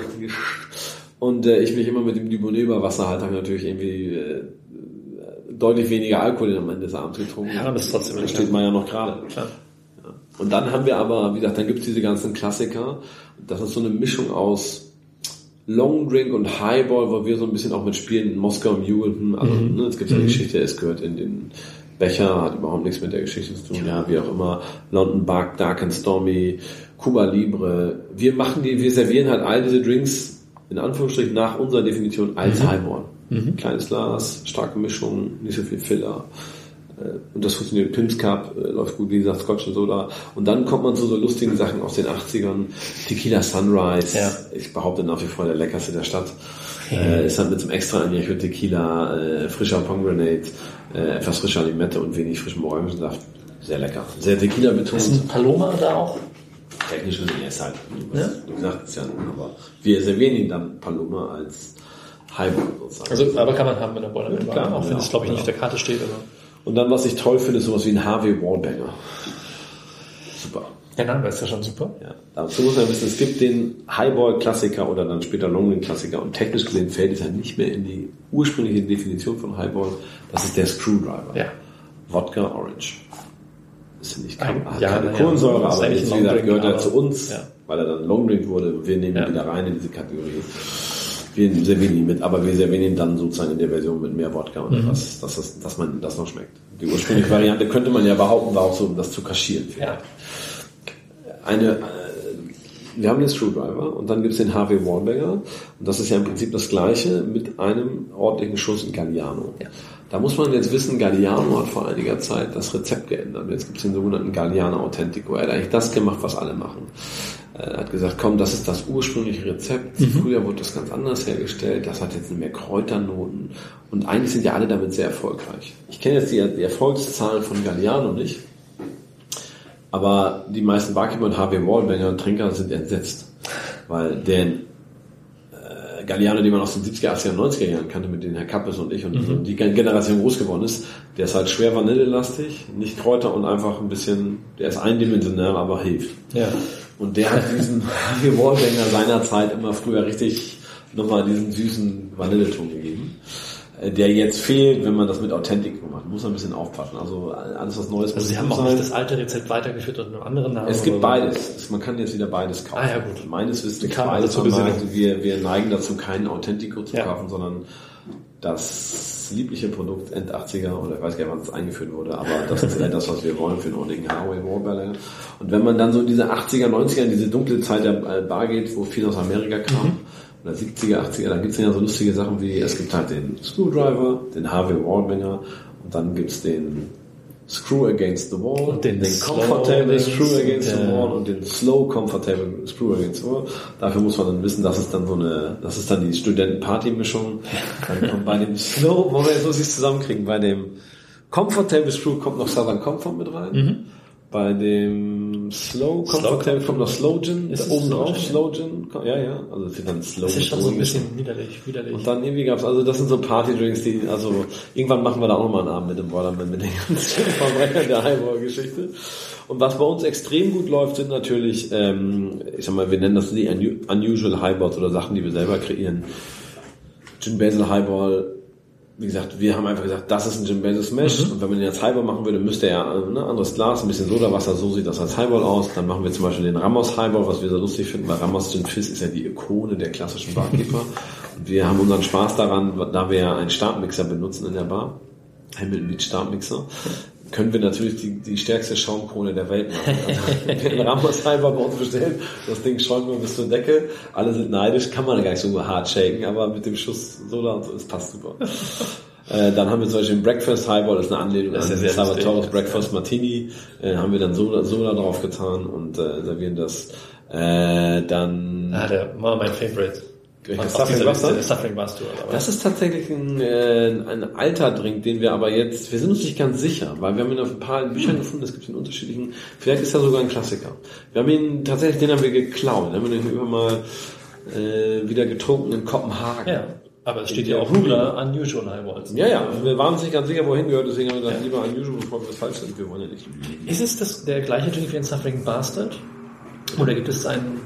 und äh, ich mich immer mit dem Dubonnet über Wasser halt, habe natürlich irgendwie äh, deutlich weniger Alkohol am Ende des Abends getrunken. Ja, das ist trotzdem. Da steht man ja noch gerade. Klar. Ja. Und dann haben wir aber, wie gesagt, dann gibt es diese ganzen Klassiker. Das ist so eine Mischung aus Long Drink und Highball, wo wir so ein bisschen auch mit spielen, Moskau Mule, also mhm. ne, es gibt ja die mhm. Geschichte, es gehört in den Becher, hat überhaupt nichts mit der Geschichte zu tun, ja, wie auch immer, London Bark, Dark and Stormy, Cuba Libre, wir machen die, wir servieren halt all diese Drinks, in Anführungsstrichen, nach unserer Definition als mhm. Highball. Mhm. Kleines Glas, starke Mischung, nicht so viel Filler, und das funktioniert, Pim's Cup, äh, läuft gut, wie gesagt, Scotch und Soda. Und dann kommt man zu so lustigen Sachen aus den achtzigern. Tequila Sunrise, ja. ich behaupte nach wie vor der leckerste der Stadt. Äh, ist halt mit so einem extra Añejo Tequila, äh, frischer Pomegranate, äh, etwas frischer Limette und wenig frischem Orangensaft. Sehr lecker. Sehr Tequila betont. Ist ein Paloma da auch? Technisch gesehen, er ist halt, ja? Wie gesagt, ist ja, aber wir servieren ihn dann Paloma als Highball sozusagen. Also, aber kann man haben, wenn der Boiler mit war, auch wenn es, glaube ich, nicht auf der Karte steht, aber. Und dann, was ich toll finde, ist sowas wie ein Harvey Wallbanger. Super. Der Name ist ja schon super. Ja. Dazu muss man wissen, es gibt den Highball-Klassiker oder dann später Longdrink-Klassiker und technisch gesehen fällt es ja nicht mehr in die ursprüngliche Definition von Highball. Das ist der Screwdriver. Ja. Wodka Orange. Das ist nicht keine, ja, keine ja, Kohlensäure, ja, aber jetzt, wie gesagt, gehört er zu uns, ja. weil er dann Longdrink wurde. Wir nehmen ihn ja. wieder rein in diese Kategorie. Wir servieren ihn mit, aber wir servieren ihn dann sozusagen in der Version mit mehr Wodka und mhm. etwas, dass, das, dass man das noch schmeckt. Die ursprüngliche Variante könnte man ja behaupten, war auch so, um das zu kaschieren. Ja. Eine, äh, wir haben den Screwdriver und dann gibt's den Harvey Wallbanger und das ist ja im Prinzip das Gleiche mit einem ordentlichen Schuss in Galliano. Ja. Da muss man jetzt wissen, Galliano hat vor einiger Zeit das Rezept geändert. Jetzt gibt's den sogenannten Galliano Authentico. Er hat eigentlich das gemacht, was alle machen. Er hat gesagt, komm, das ist das ursprüngliche Rezept. Mhm. Früher wurde das ganz anders hergestellt. Das hat jetzt mehr Kräuternoten. Und eigentlich sind ja alle damit sehr erfolgreich. Ich kenne jetzt die, die Erfolgszahlen von Galliano nicht. Aber die meisten Barkeeper und Harvey Wallbanger und Trinker sind entsetzt. Weil der äh, Galliano, den man aus den siebziger, achtziger, neunziger Jahren kannte, mit denen Herr Kappes und ich und mhm. die Generation groß geworden ist, der ist halt schwer vanillelastig, nicht Kräuter und einfach ein bisschen, der ist eindimensional, aber hilft. Ja. Und der hat diesen Harvey Wallbanger seinerzeit immer früher richtig nochmal diesen süßen Vanilleton gegeben, der jetzt fehlt, wenn man das mit Authentico macht. Muss man ein bisschen aufpassen. Also alles was Neues. Also Sie haben auch nicht das alte Rezept weitergeführt und einen anderen Namen? Es gibt beides. Man kann jetzt wieder beides kaufen. Ah ja, gut. Meines Wissens beides am Markt. Wir, wir neigen dazu, keinen Authentico zu ja. kaufen, sondern das das liebliche Produkt End achtziger oder ich weiß gar nicht, wann es eingeführt wurde, aber das ist ja das, was wir wollen für den ordentlichen Highway Warbler. Und wenn man dann so in diese achtziger, neunziger, in diese dunkle Zeit der Bar geht, wo viel aus Amerika kam, mhm. oder siebziger, achtziger, dann gibt's ja so lustige Sachen wie, es gibt halt den Screwdriver, den Harvey Wallbanger und dann gibt's den Screw Against the Wall, und den, den Comfortable Screw Against the Wall und den Slow Comfortable Screw Against the Wall. Dafür muss man dann wissen, das ist dann so eine, das ist dann die Studenten-Party-Mischung. Dann kommt bei dem Slow, wollen wir jetzt muss ich zusammenkriegen, bei dem Comfortable Screw kommt noch Southern Comfort mit rein. Mhm. Bei dem Slow Comfortable kommt noch Slow Gin, ist oben drauf Slow Gin, ja, ja, also es wird dann Slow. Das ist schon so ein bisschen widerlich, widerlich. Und dann irgendwie gab's, also das sind so Party-Drinks, die, also irgendwann machen wir da auch nochmal einen Abend mit dem Boilerman, mit den ganzen Verbrechern der Highball-Geschichte. Und was bei uns extrem gut läuft, sind natürlich, ähm, ich sag mal, wir nennen das die Unusual Highballs oder Sachen, die wir selber kreieren. Gin Basil Highball. Wie gesagt, wir haben einfach gesagt, das ist ein Gin Basil Smash. Mhm. Und wenn man den als Highball machen würde, müsste er ein ne, anderes Glas, ein bisschen Sodawasser, so sieht das als Highball aus. Dann machen wir zum Beispiel den Ramos Highball, was wir sehr lustig finden, weil Ramos Gin Fizz ist ja die Ikone der klassischen Barkeeper. Und wir haben unseren Spaß daran, da wir ja einen Startmixer benutzen in der Bar, Hamilton Beach Startmixer, können wir natürlich die, die stärkste Schaumkrone der Welt machen. Also, wenn wir einen Ramos Highball bei uns bestellen, das Ding schäumt nur bis zur Decke, alle sind neidisch, kann man gar nicht so hart shaken, aber mit dem Schuss Soda und so, es passt super. Äh, dann haben wir zum Beispiel den Breakfast Highball, das ist eine Anlehnung an Salvatore's Breakfast Martini, äh, haben wir dann Soda, Soda drauf getan und äh, servieren das. Äh, dann... Ah, der war mein Favorite. Suffering Bastard. Das ist tatsächlich ein, äh, ein alter Drink, den wir aber jetzt, wir sind uns nicht ganz sicher, weil wir haben ihn auf ein paar Büchern gefunden, es gibt ihn unterschiedlichen, vielleicht ist er sogar ein Klassiker. Wir haben ihn, tatsächlich, den haben wir geklaut, den haben wir den über mal äh, wieder getrunken in Kopenhagen. Ja. Aber es steht ja auch Rula Unusual Highballs. Ja, ja. Wir waren uns nicht ganz sicher, wohin gehört, deswegen haben wir gesagt, ja. lieber Unusual, bevor wir das falsch sind. Wir wollen ja nicht. Ist es das, der gleiche Drink wie ein Suffering Bastard? Oder gibt es einen,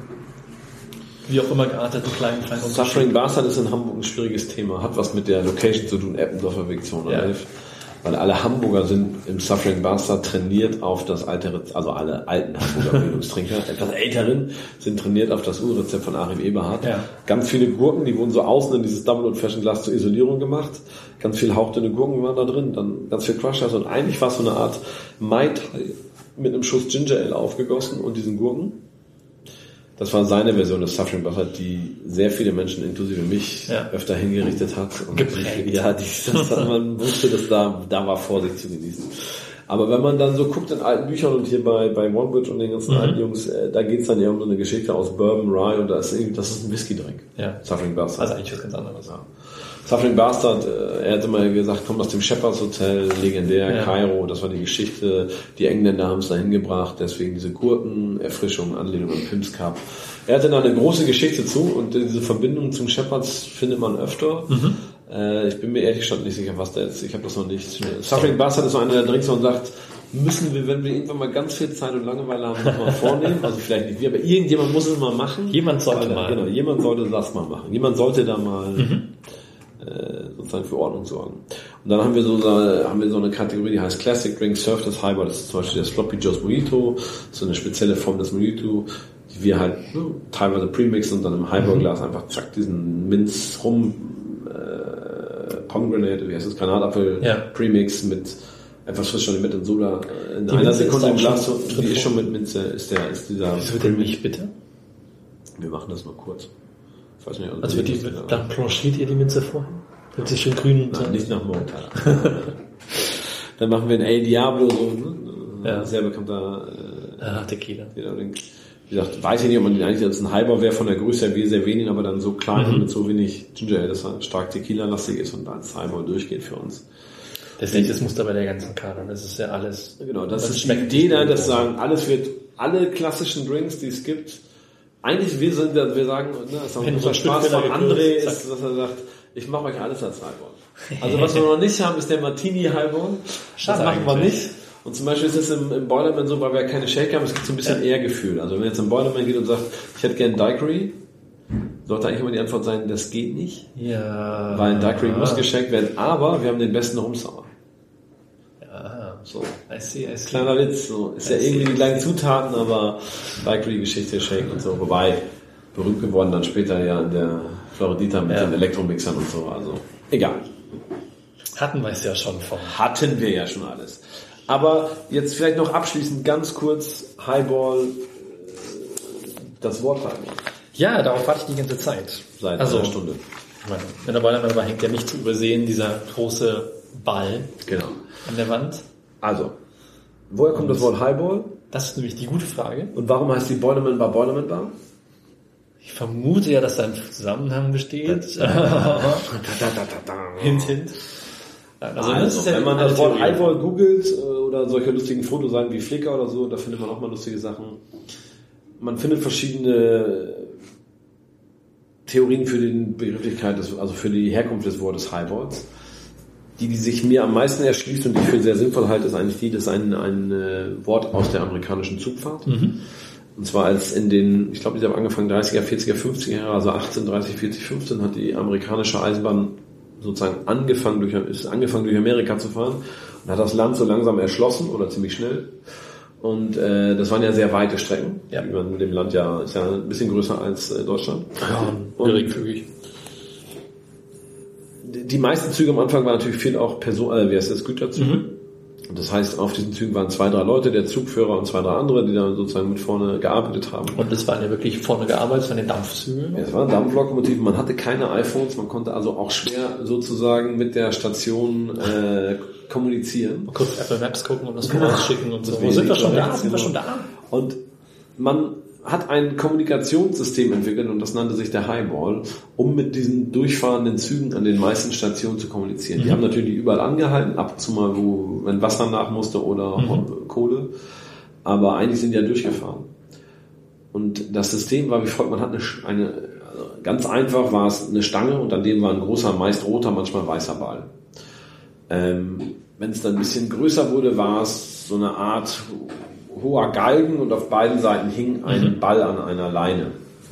wie auch immer gearteten kleinen, kleinen Unterschied? Suffering Bastard ist in Hamburg ein schwieriges Thema. Hat was mit der Location zu tun, Eppendorfer Weg zweihundertelf. Ja. Weil alle Hamburger sind im Suffering Bastard trainiert auf das alte, also alle alten Hamburger Bildungstrinker, etwas älteren, sind trainiert auf das Urrezept von Achim Eberhardt. Ja. Ganz viele Gurken, die wurden so außen in dieses Double- und Flaschenglas zur Isolierung gemacht. Ganz viel hauchdünne Gurken waren da drin, dann ganz viel Crushers und eigentlich war es so eine Art Mai Tai mit einem Schuss Ginger Ale aufgegossen und diesen Gurken. Das war seine Version des Suffering Bastard, die sehr viele Menschen, inklusive mich, ja. öfter hingerichtet hat. Und geprägt. Ja, die, das, man wusste, dass da, da war Vorsicht zu genießen. Aber wenn man dann so guckt in alten Büchern und hier bei, bei OneBridge und den ganzen mhm. alten Jungs, äh, da geht's dann eher um so eine Geschichte aus Bourbon, Rye und da ist irgendwie, das ist ein Whisky-Drink. Ja. Suffering Bastard. Also eigentlich was ganz anderes. Ja. Suffering Bastard, äh, er hatte mal gesagt, kommt aus dem Shepherds Hotel, legendär, ja. Kairo, das war die Geschichte. Die Engländer haben es da hingebracht, deswegen diese Gurken, Erfrischung, Anlehnung an Pim's Cup. Er hatte da eine große Geschichte zu und diese Verbindung zum Shepherds findet man öfter. Mhm. Äh, ich bin mir ehrlich gesagt nicht sicher, was da ist. Ich habe das noch nicht. Suffering Bastard ist so einer der Drinks, wo man sagt, müssen wir, wenn wir irgendwann mal ganz viel Zeit und Langeweile haben, das mal vornehmen. Also vielleicht nicht wir, aber irgendjemand muss es mal machen. Jemand sollte Weil, mal. Genau, jemand sollte das mal machen. Jemand sollte da mal mhm. äh, sozusagen für Ordnung sorgen. Und dann haben wir so eine, haben wir so eine Kategorie, die heißt Classic Drink, Surf das Highball. Das ist zum Beispiel der Sloppy Joe's Mojito, so eine spezielle Form des Mojito, die wir halt ne, teilweise premixen und dann im Highballglas einfach zack diesen Minz rum äh, Pomegranate, wie heißt das, Granatapfel ja. Premix mit etwas frisch schon mit und Soda in die einer Minze Sekunde im Glas, so, die ist schon mit Minze, ist der, ist dieser. Wieso wird denn nicht bitte? Wir machen das nur kurz. Ich weiß nicht, also, also wird die, das, dann planchiert ihr die Minze vorher? Wird sie schön grün und nein, nicht nach Montag. Dann machen wir ein El Diablo, so ne? Ja. Sehr bekannter äh, ah, Tequila. Wie gesagt, weiß ich nicht, ob man den eigentlich als ein Highball wäre von der Größe her wie sehr wenig, aber dann so klein mhm. mit so wenig Ginger Ale, dass er stark Tequila-lastig ist und als Highball durchgeht für uns. Das ist das Muster bei der ganzen Karte. Das ist ja alles. Genau, das ist die Idee da, dass sagen, alles wird, alle klassischen Drinks, die es gibt, eigentlich wir sind, wir sagen, ne, das ist auch unser Spaß von André ist, dass er sagt, ich mache euch alles als Highball. Also was wir noch nicht haben, ist der Martini Highball. Das machen wir nicht. Und zum Beispiel ist es im, im Boilerman so, weil wir keine Shaker haben, es gibt so ein bisschen ja. Ehrgefühl. Also wenn jetzt im Boilerman geht und sagt, ich hätte gern Daiquiri, sollte eigentlich immer die Antwort sein, das geht nicht. Ja. Weil ein Daiquiri muss geschenkt werden, aber wir haben den besten Rumsauer. Ja. So. I see, I see. Kleiner Witz, so. Ist I ja see. Irgendwie die gleichen Zutaten, aber Daiquiri-Geschichte, Shake und so. Wobei, berühmt geworden dann später ja in der Floridita mit ja. den Elektromixern und so, also egal. Hatten wir es ja schon von. Hatten wir ja schon alles. Aber jetzt vielleicht noch abschließend ganz kurz Highball, das Wort Highball. Ja, darauf warte ich die ganze Zeit. Seit also, einer Stunde. Ich meine, wenn der Ball dabei hängt, ja nicht zu übersehen, dieser große Ball genau. an der Wand. Also, woher kommt Und das Wort Highball? Das ist nämlich die gute Frage. Und warum heißt die Boilerman Bar Boilerman Bar? Ich vermute ja, dass da ein Zusammenhang besteht. hint, hint. Also, also das ist ja wenn man das Wort Highball googelt oder solche lustigen Fotoseiten wie Flickr oder so, da findet man auch mal lustige Sachen. Man findet verschiedene Theorien für die Begrifflichkeit, des, also für die Herkunft des Wortes Highballs. Die, die sich mir am meisten erschließt und die ich für sehr sinnvoll halte, ist eigentlich die, das ist ein, ein äh, Wort aus der amerikanischen Zugfahrt. Mhm. Und zwar als in den, ich glaube, die haben angefangen dreißiger, vierziger, fünfziger Jahre, also achtzehn, dreißig, vierzig, fünfzehn hat die amerikanische Eisenbahn sozusagen angefangen durch, ist angefangen durch Amerika zu fahren und hat das Land so langsam erschlossen oder ziemlich schnell. Und äh, das waren ja sehr weite Strecken. Ja. Die man mit dem Land ja ist ja ein bisschen größer als äh, Deutschland. Ja, geringfügig. Die meisten Züge am Anfang waren natürlich viel auch Person, äh, wie heißt das, Güterzüge. Mhm. Und das heißt, auf diesen Zügen waren zwei, drei Leute, der Zugführer und zwei, drei andere, die dann sozusagen mit vorne gearbeitet haben. Und das waren ja wirklich vorne gearbeitet, das waren die Dampfzüge? Ja, es waren Dampflokomotiven, man hatte keine iPhones, man konnte also auch schwer sozusagen mit der Station äh, kommunizieren. Man konnte Apple Maps gucken und das vorausschicken und so. Wo sind wir schon da? Sind wir schon da? Und man hat ein Kommunikationssystem entwickelt und das nannte sich der Highball, um mit diesen durchfahrenden Zügen an den meisten Stationen zu kommunizieren. Mhm. Die haben natürlich überall angehalten, ab und zu mal, wo, wenn Wasser nach musste oder mhm. Kohle, aber eigentlich sind die ja durchgefahren. Und das System war wie folgt, man hat eine, eine ganz einfach war es eine Stange und an dem war ein großer, meist roter, manchmal weißer Ball. Ähm, wenn es dann ein bisschen größer wurde, war es so eine Art hoher Galgen und auf beiden Seiten hing ein mhm. Ball an einer Leine.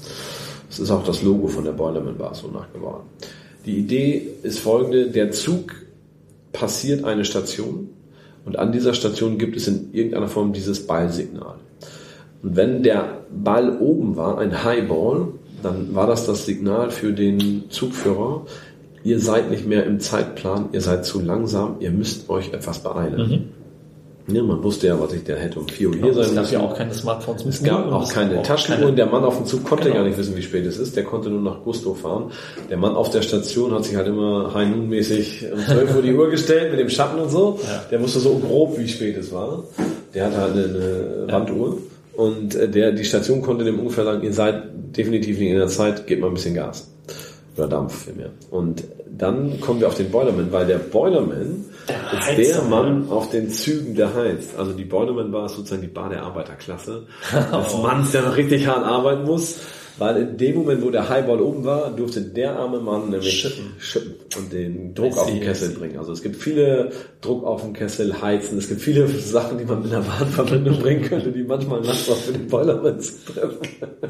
Das ist auch das Logo von der Boilerman Bar so nachgebaut. Die Idee ist folgende, der Zug passiert eine Station und an dieser Station gibt es in irgendeiner Form dieses Ballsignal. Und wenn der Ball oben war, ein Highball, dann war das das Signal für den Zugführer, ihr seid nicht mehr im Zeitplan, ihr seid zu langsam, ihr müsst euch etwas beeilen. Mhm. Ja, man wusste ja, was ich der hätte um vier Uhr hier sein müssen. Es gab ja auch keine Smartphones. Es gab auch keine Taschenuhren. Der Mann auf dem Zug konnte genau. gar nicht wissen, wie spät es ist. Der konnte nur nach Gusto fahren. Der Mann auf der Station hat sich halt immer High Noon mäßig um zwölf Uhr die Uhr gestellt mit dem Schatten und so. Ja. Der wusste so grob, wie spät es war. Der hatte halt eine, eine Wanduhr. Und der, die Station konnte dem ungefähr sagen, ihr seid definitiv nicht in der Zeit, gebt mal ein bisschen Gas. Oder Dampf vielmehr. Und dann kommen wir auf den Boilerman, weil der Boilerman der ist der Mann auf den Zügen, der heizt. Also die Boilerman Bar ist sozusagen die Bar der Arbeiterklasse. Des oh. Manns, der noch richtig hart arbeiten muss. Weil in dem Moment, wo der Highball oben war, durfte der arme Mann nämlich schippen, schippen und den Druck auf den Kessel bringen. Also es gibt viele Druck auf den Kessel, heizen. Es gibt viele Sachen, die man mit einer Bahnverbindung bringen könnte, die manchmal nachts auch für den Boilerman zu treffen.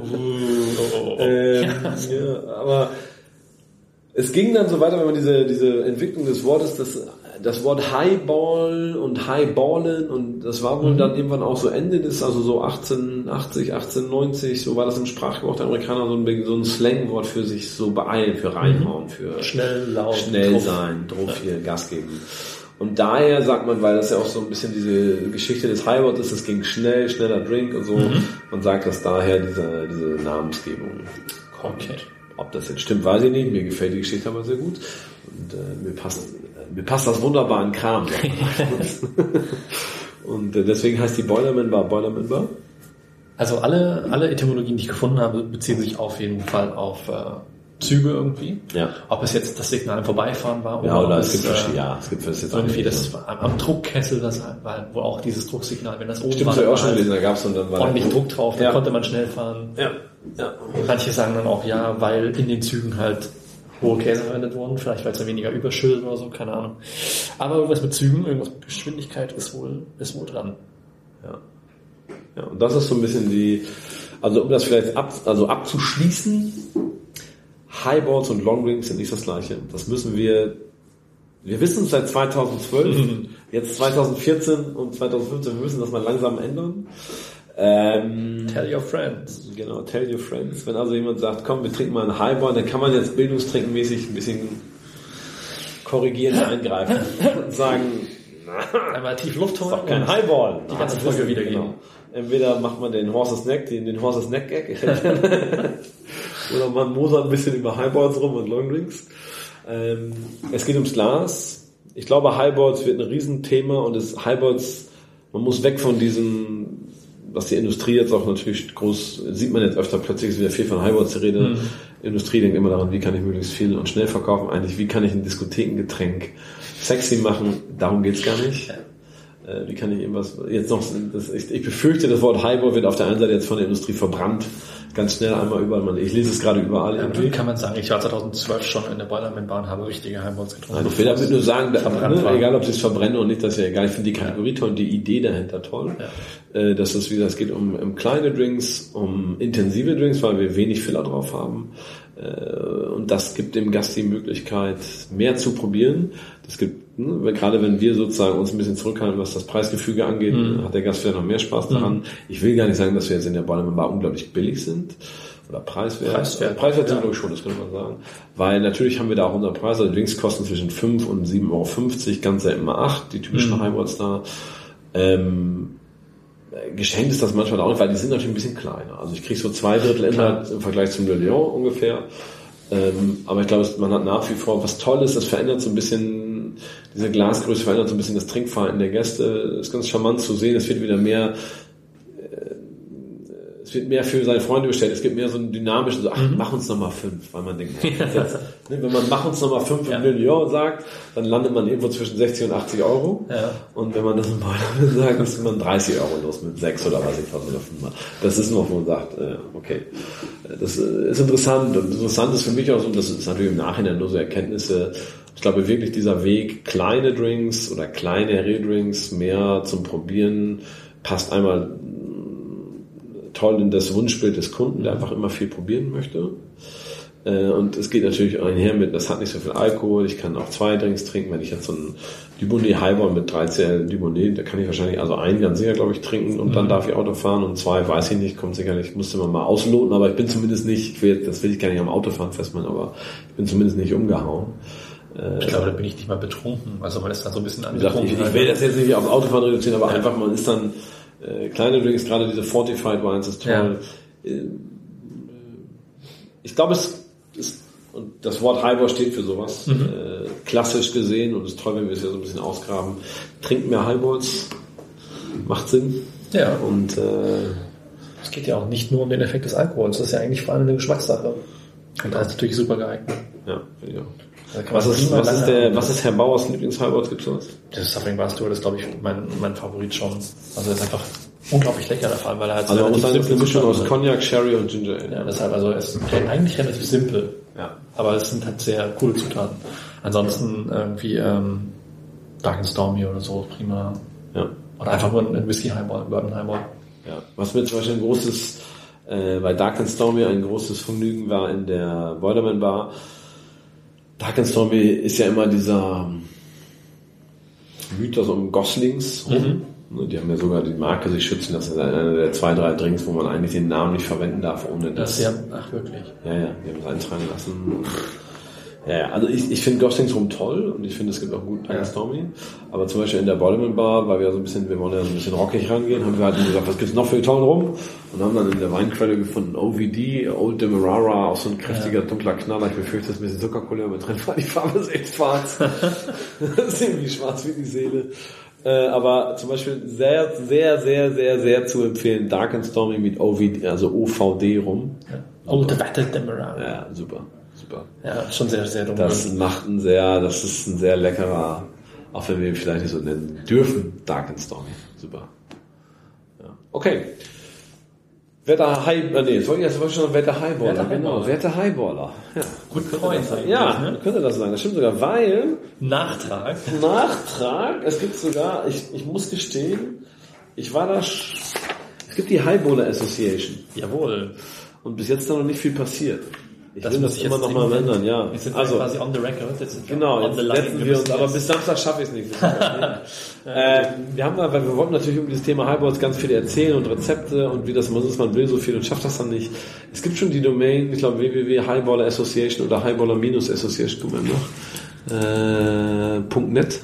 Uh, ähm, ja, aber es ging dann so weiter, wenn man diese, diese Entwicklung des Wortes, das, das Wort Highball und Highballen und das war wohl mhm. dann irgendwann auch so Ende des, also so achtzehnhundertachtzig, achtzehnhundertneunzig, so war das im Sprachgebrauch der Amerikaner so ein, so ein Slangwort für sich so beeilen, für reinhauen, für schnell, laut, schnell Druff. sein, Druff hier, Gas geben. Und daher sagt man, weil das ja auch so ein bisschen diese Geschichte des Highballs ist, es ging schnell, schneller Drink und so, mhm. man sagt, dass daher diese, diese Namensgebung kommt. Okay. Ob das jetzt stimmt, weiß ich nicht. Mir gefällt die Geschichte aber sehr gut. Und äh, mir passt äh, mir passt das wunderbar in Kram. Und äh, deswegen heißt die Boilerman Bar Boilerman Bar. Also alle alle Etymologien, die ich gefunden habe, beziehen sich auf jeden Fall auf äh, Züge irgendwie. Ja. Ob es jetzt das Signal im Vorbeifahren war oder, ja, oder es, es gibt äh, ja, es gibt es jetzt irgendwie das am, am Druckkessel, das war wohl auch dieses Drucksignal, wenn das oben Stimmt, war, das habe ich auch schon gelesen, da gab's und dann war ordentlich Druck drauf, dann ja. konnte man schnell fahren. Ja. Ja. Manche sagen dann auch ja, weil in den Zügen halt hohe Käse verwendet wurden, vielleicht weil es dann weniger überschüttet oder so, keine Ahnung. Aber irgendwas mit Zügen, irgendwas mit Geschwindigkeit ist wohl, ist wohl dran. Ja. Ja, und das ist so ein bisschen die, also um das vielleicht ab, also abzuschließen, Highballs und Longrings sind nicht das Gleiche. Das müssen wir, wir wissen es seit zweitausendzwölf, mhm. jetzt zweitausendvierzehn und zweitausendfünfzehn, wir müssen das mal langsam ändern. Ähm, tell your friends. Genau, tell your friends. Wenn also jemand sagt, komm, wir trinken mal einen Highball, dann kann man jetzt bildungstrinkmäßig ein bisschen korrigierend eingreifen und sagen, einmal tief Luft holen. Ist doch kein Highball. Die ganze Folge wiedergeben. Genau. Entweder macht man den Horses Neck, den, den Horses Neck Gag, oder man mosert ein bisschen über Highballs rum und Longdrinks. Ähm, es geht ums Glas. Ich glaube, Highballs wird ein Riesenthema und das Highballs, man muss weg von diesem, was die Industrie jetzt auch natürlich groß, sieht man jetzt öfter, plötzlich ist wieder viel von Highballs die Rede. Mhm. Die Industrie denkt immer daran, wie kann ich möglichst viel und schnell verkaufen. Eigentlich, wie kann ich ein Diskothekengetränk sexy machen? Darum geht's gar nicht. Wie kann ich irgendwas, jetzt noch, das, ich, ich befürchte, das Wort Highball wird auf der einen Seite jetzt von der Industrie verbrannt. Ganz schnell einmal überall. Ich lese es gerade überall. Ja, kann man sagen, ich war zweitausendzwölf schon in der Boilerman-Bar und habe richtige Highballs getrunken. Also ich will damit nur sagen, ne, egal ob sie es verbrennen oder nicht, das ist ja egal. Ich finde die Kategorie toll und die Idee dahinter toll. Ja. Dass es wieder, es geht um, um kleine Drinks, um intensive Drinks, weil wir wenig Filler drauf haben. Und das gibt dem Gast die Möglichkeit, mehr zu probieren. Das gibt, ne, gerade wenn wir sozusagen uns ein bisschen zurückhalten, was das Preisgefüge angeht, mhm. hat der Gast vielleicht noch mehr Spaß daran. Mhm. Ich will gar nicht sagen, dass wir jetzt in der Boilerman Bar unglaublich billig sind oder preiswert. Preiswert, preiswert sind wir schon, das könnte man sagen. Weil natürlich haben wir da auch unseren Preis. Also Drinks kosten zwischen fünf und sieben Euro fünfzig, ganz selten mal acht, die typischen mhm. Highballs da. Ähm, Geschenkt ist das manchmal auch nicht, weil die sind natürlich ein bisschen kleiner. Also ich kriege so zwei Drittel Inhalt im Vergleich zum Le Lion ungefähr. Ähm, aber ich glaube, man hat nach wie vor was Tolles, das verändert so ein bisschen, diese Glasgröße verändert so ein bisschen das Trinkverhalten der Gäste. Das ist ganz charmant zu sehen, es wird wieder mehr, äh, es wird mehr für seine Freunde bestellt, es gibt mehr so ein dynamisches, so, ach, mhm. mach uns nochmal fünf, weil man denkt, oh, jetzt, ne, wenn man mach uns nochmal fünf ja. im Le Lion sagt, dann landet man irgendwo zwischen sechzig und achtzig Euro. Ja. Und wenn man das im Boilerman sagt, ist man dreißig Euro los mit sechs oder was ich was oder fünf. Das ist noch, wo man sagt, äh, okay, das ist interessant. Und interessant ist für mich auch so, das ist natürlich im Nachhinein nur so Erkenntnisse. Ich glaube wirklich dieser Weg, kleine Drinks oder kleine Redrinks mehr zum Probieren, passt einmal toll in das Wunschbild des Kunden, der einfach immer viel probieren möchte. Und es geht natürlich einher mit, das hat nicht so viel Alkohol, ich kann auch zwei Drinks trinken, wenn ich jetzt so einen Dubonnet Highball mit dreizehn Dubonnet, da kann ich wahrscheinlich also einen ganz sicher, glaube ich, trinken und mhm. dann darf ich Auto fahren und zwei, weiß ich nicht, kommt sicherlich, musste man mal ausloten, aber ich bin zumindest nicht, ich will, das will ich gar nicht am Autofahren festmachen, aber ich bin zumindest nicht umgehauen. Ich glaube, da bin ich nicht mal betrunken, also weil es dann so ein bisschen angetrunken ich, ich will das jetzt nicht aufs Autofahren reduzieren, aber ja. einfach, man ist dann, äh, kleine Drinks, gerade diese Fortified Wines ist toll. Ja. Ich glaube, es ist, und das Wort Highball steht für sowas, mhm. äh, klassisch gesehen, und es ist toll, wenn wir es ja so ein bisschen ausgraben. Trinkt mehr Highballs, macht Sinn. Ja. Und äh, es geht ja auch nicht nur um den Effekt des Alkohols, das ist ja eigentlich vor allem eine Geschmackssache. Und da ist natürlich super geeignet. Ja, finde ich auch. Was ist, was, ist der, was ist Herr Bauers Lieblings-Highballs? Gibt's was? Das Suffering Barstool, das ist, glaube ich, mein, mein Favorit schon. Also, das ist einfach unglaublich lecker, der Fall, weil er halt also, man muss sagen, eine Mischung aus Cognac, Sherry und Ginger Ale. Ja, deshalb, also, es ist eigentlich relativ simpel. Ja. Aber es sind halt sehr coole Zutaten. Ansonsten, irgendwie, ähm, Dark and Stormy oder so, prima. Ja. Oder einfach nur ein Whisky-Highball, ein Bourbon-Highball. Ja. Was mir zum Beispiel ein großes, äh, bei Dark and Stormy ein großes Vergnügen war in der Boilerman Bar. Dark and Stormy ist ja immer dieser Mythos um Goslings. Mhm. Die haben ja sogar die Marke sich schützen. Das ist einer der zwei, drei Drinks, wo man eigentlich den Namen nicht verwenden darf, ohne das. das ja, ach wirklich? Ja, ja, die haben es eintragen lassen. Ja, ja, also ich, ich finde Goslings rum toll und ich finde, es gibt auch gut Dark and Stormy. Aber zum Beispiel in der Boilerman Bar, weil wir so ein bisschen, wir wollen ja so ein bisschen rockig rangehen, haben wir halt gesagt, was gibt's noch für tollen rum? Und haben dann in der Weinquelle gefunden, O V D, Old Demerara, auch so ein kräftiger, dunkler Knaller. Ich befürchte, das ist ein bisschen Zuckercouleur mit drin, weil die Farbe ist echt schwarz. Das ist irgendwie schwarz wie die Seele. Äh, aber zum Beispiel sehr, sehr, sehr, sehr, sehr zu empfehlen, Dark and Stormy mit O V D, also O V D rum. Ja. Old Demerara. Ja, super. Super. Ja, schon sehr, sehr dunkel. Das macht ein sehr, das ist ein sehr leckerer, auch wenn wir ihn vielleicht nicht so nennen dürfen, Dark and Stormy. Super. Ja. Okay. Wetter High, äh, nee, jetzt wollte ich jetzt schon Wetter Highballer, genau. Wetter Highballer. Ja. Gut Point. Ja, ne? Könnte das sagen. Das stimmt sogar, weil Nachtrag. Nachtrag, es gibt sogar, ich, ich muss gestehen, ich war da, es gibt die Highballer Association. Jawohl. Und bis jetzt noch nicht viel passiert. Ich das will das immer noch mal ändern, ja. Wir sind also quasi on the record. Jetzt genau, jetzt setzen wir uns, aber bis Samstag schaffe ich es nicht. äh, wir haben mal, weil wir wollten natürlich um dieses Thema Highballs ganz viel erzählen und Rezepte und wie das man ist, man will so viel und schafft das dann nicht. Es gibt schon die Domain, ich glaube w w w punkt highballer association oder highballer Association, kommen wir noch. Äh, .net.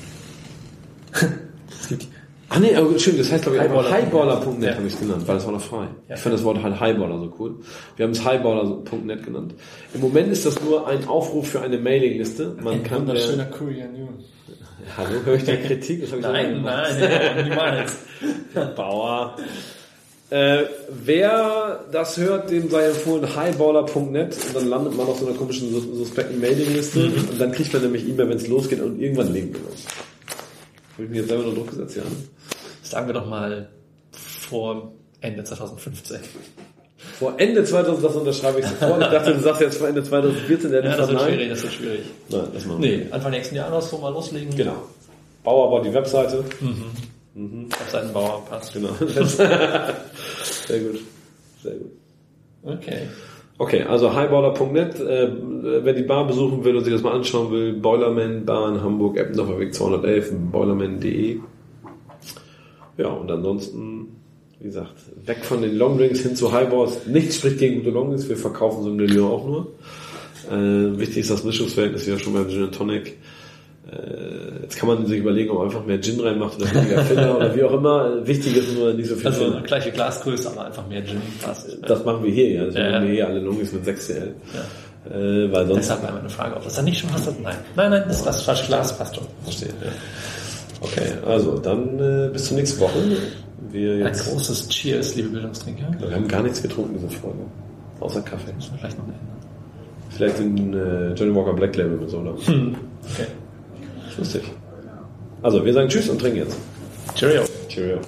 Es gibt Ah nee, oh, stimmt, das heißt glaube ich einfach Highballer. highballer punkt net Ja. habe ich es genannt, weil das war noch frei. Ja. Ich fand das Wort halt Highballer so cool. Wir haben es highballer punkt net genannt. Im Moment ist das nur ein Aufruf für eine Mailingliste. Man ein kann wunderschöner Courier New. Hallo, höre ich da Kritik? Das hab ich so Nein, gemacht. nein, niemals. Bauer. Äh, wer das hört, dem sei empfohlen highballer punkt net und dann landet man auf so einer komischen sus- suspekten Mailingliste Mhm. und dann kriegt man nämlich E-Mail, wenn es losgeht und irgendwann legen wir los. Habe ich mir jetzt selber unter Druck gesetzt, ja. Sagen wir doch mal vor Ende zwanzig fünfzehn. Vor Ende zweitausend, das unterschreibe ich sofort. Ich dachte, du sagst jetzt vor Ende zwanzig vierzehn, der Ja, hat das wird nein. schwierig, das wird schwierig. Nein, das machen wir. Nee, Anfang nächsten Jahres so mal loslegen. Genau. Bauer baut die Webseite. Webseitenbauer passt. Genau. Sehr gut. Sehr gut. Okay. Okay, also highballer punkt net. Äh, wer die Bar besuchen will und sich das mal anschauen will, Boilerman Bar in Hamburg, Eppendorfer Weg zweihundertelf, boilerman punkt de. Ja, und ansonsten, wie gesagt, weg von den Longdrinks hin zu Highballs. Nichts spricht gegen gute Longdrinks, wir verkaufen so eine Lyon auch nur. Äh, wichtig ist das Mischungsverhältnis, ja schon beim Gin and Tonic. Äh, jetzt kann man sich überlegen, ob man einfach mehr Gin reinmacht oder weniger Filler oder wie auch immer. Wichtig ist nur nicht so viel Also Filler. gleiche Glasgröße, aber einfach mehr Gin passt. Das machen wir hier, ja. Das Ja, machen ja. wir hier alle Longdrinks mit sechs C L. Ja. Äh, weil sonst... Deshalb war meine Frage, ob das dann nicht schon was hat. Nein, nein, nein, das das falsche Glas passt schon. Verstehe. Ja. Okay, also dann äh, bis zur nächsten Woche. Wir, Ein jetzt, großes Cheers, liebe Bildungstrinker. wir haben gar nichts getrunken diese Folge. Außer Kaffee. Müssen wir vielleicht noch ändern. Vielleicht den äh, Johnny Walker Black Label mit Soda. Okay. Lustig. Also, wir sagen Tschüss und trinken jetzt. Cheerio. Cheerio.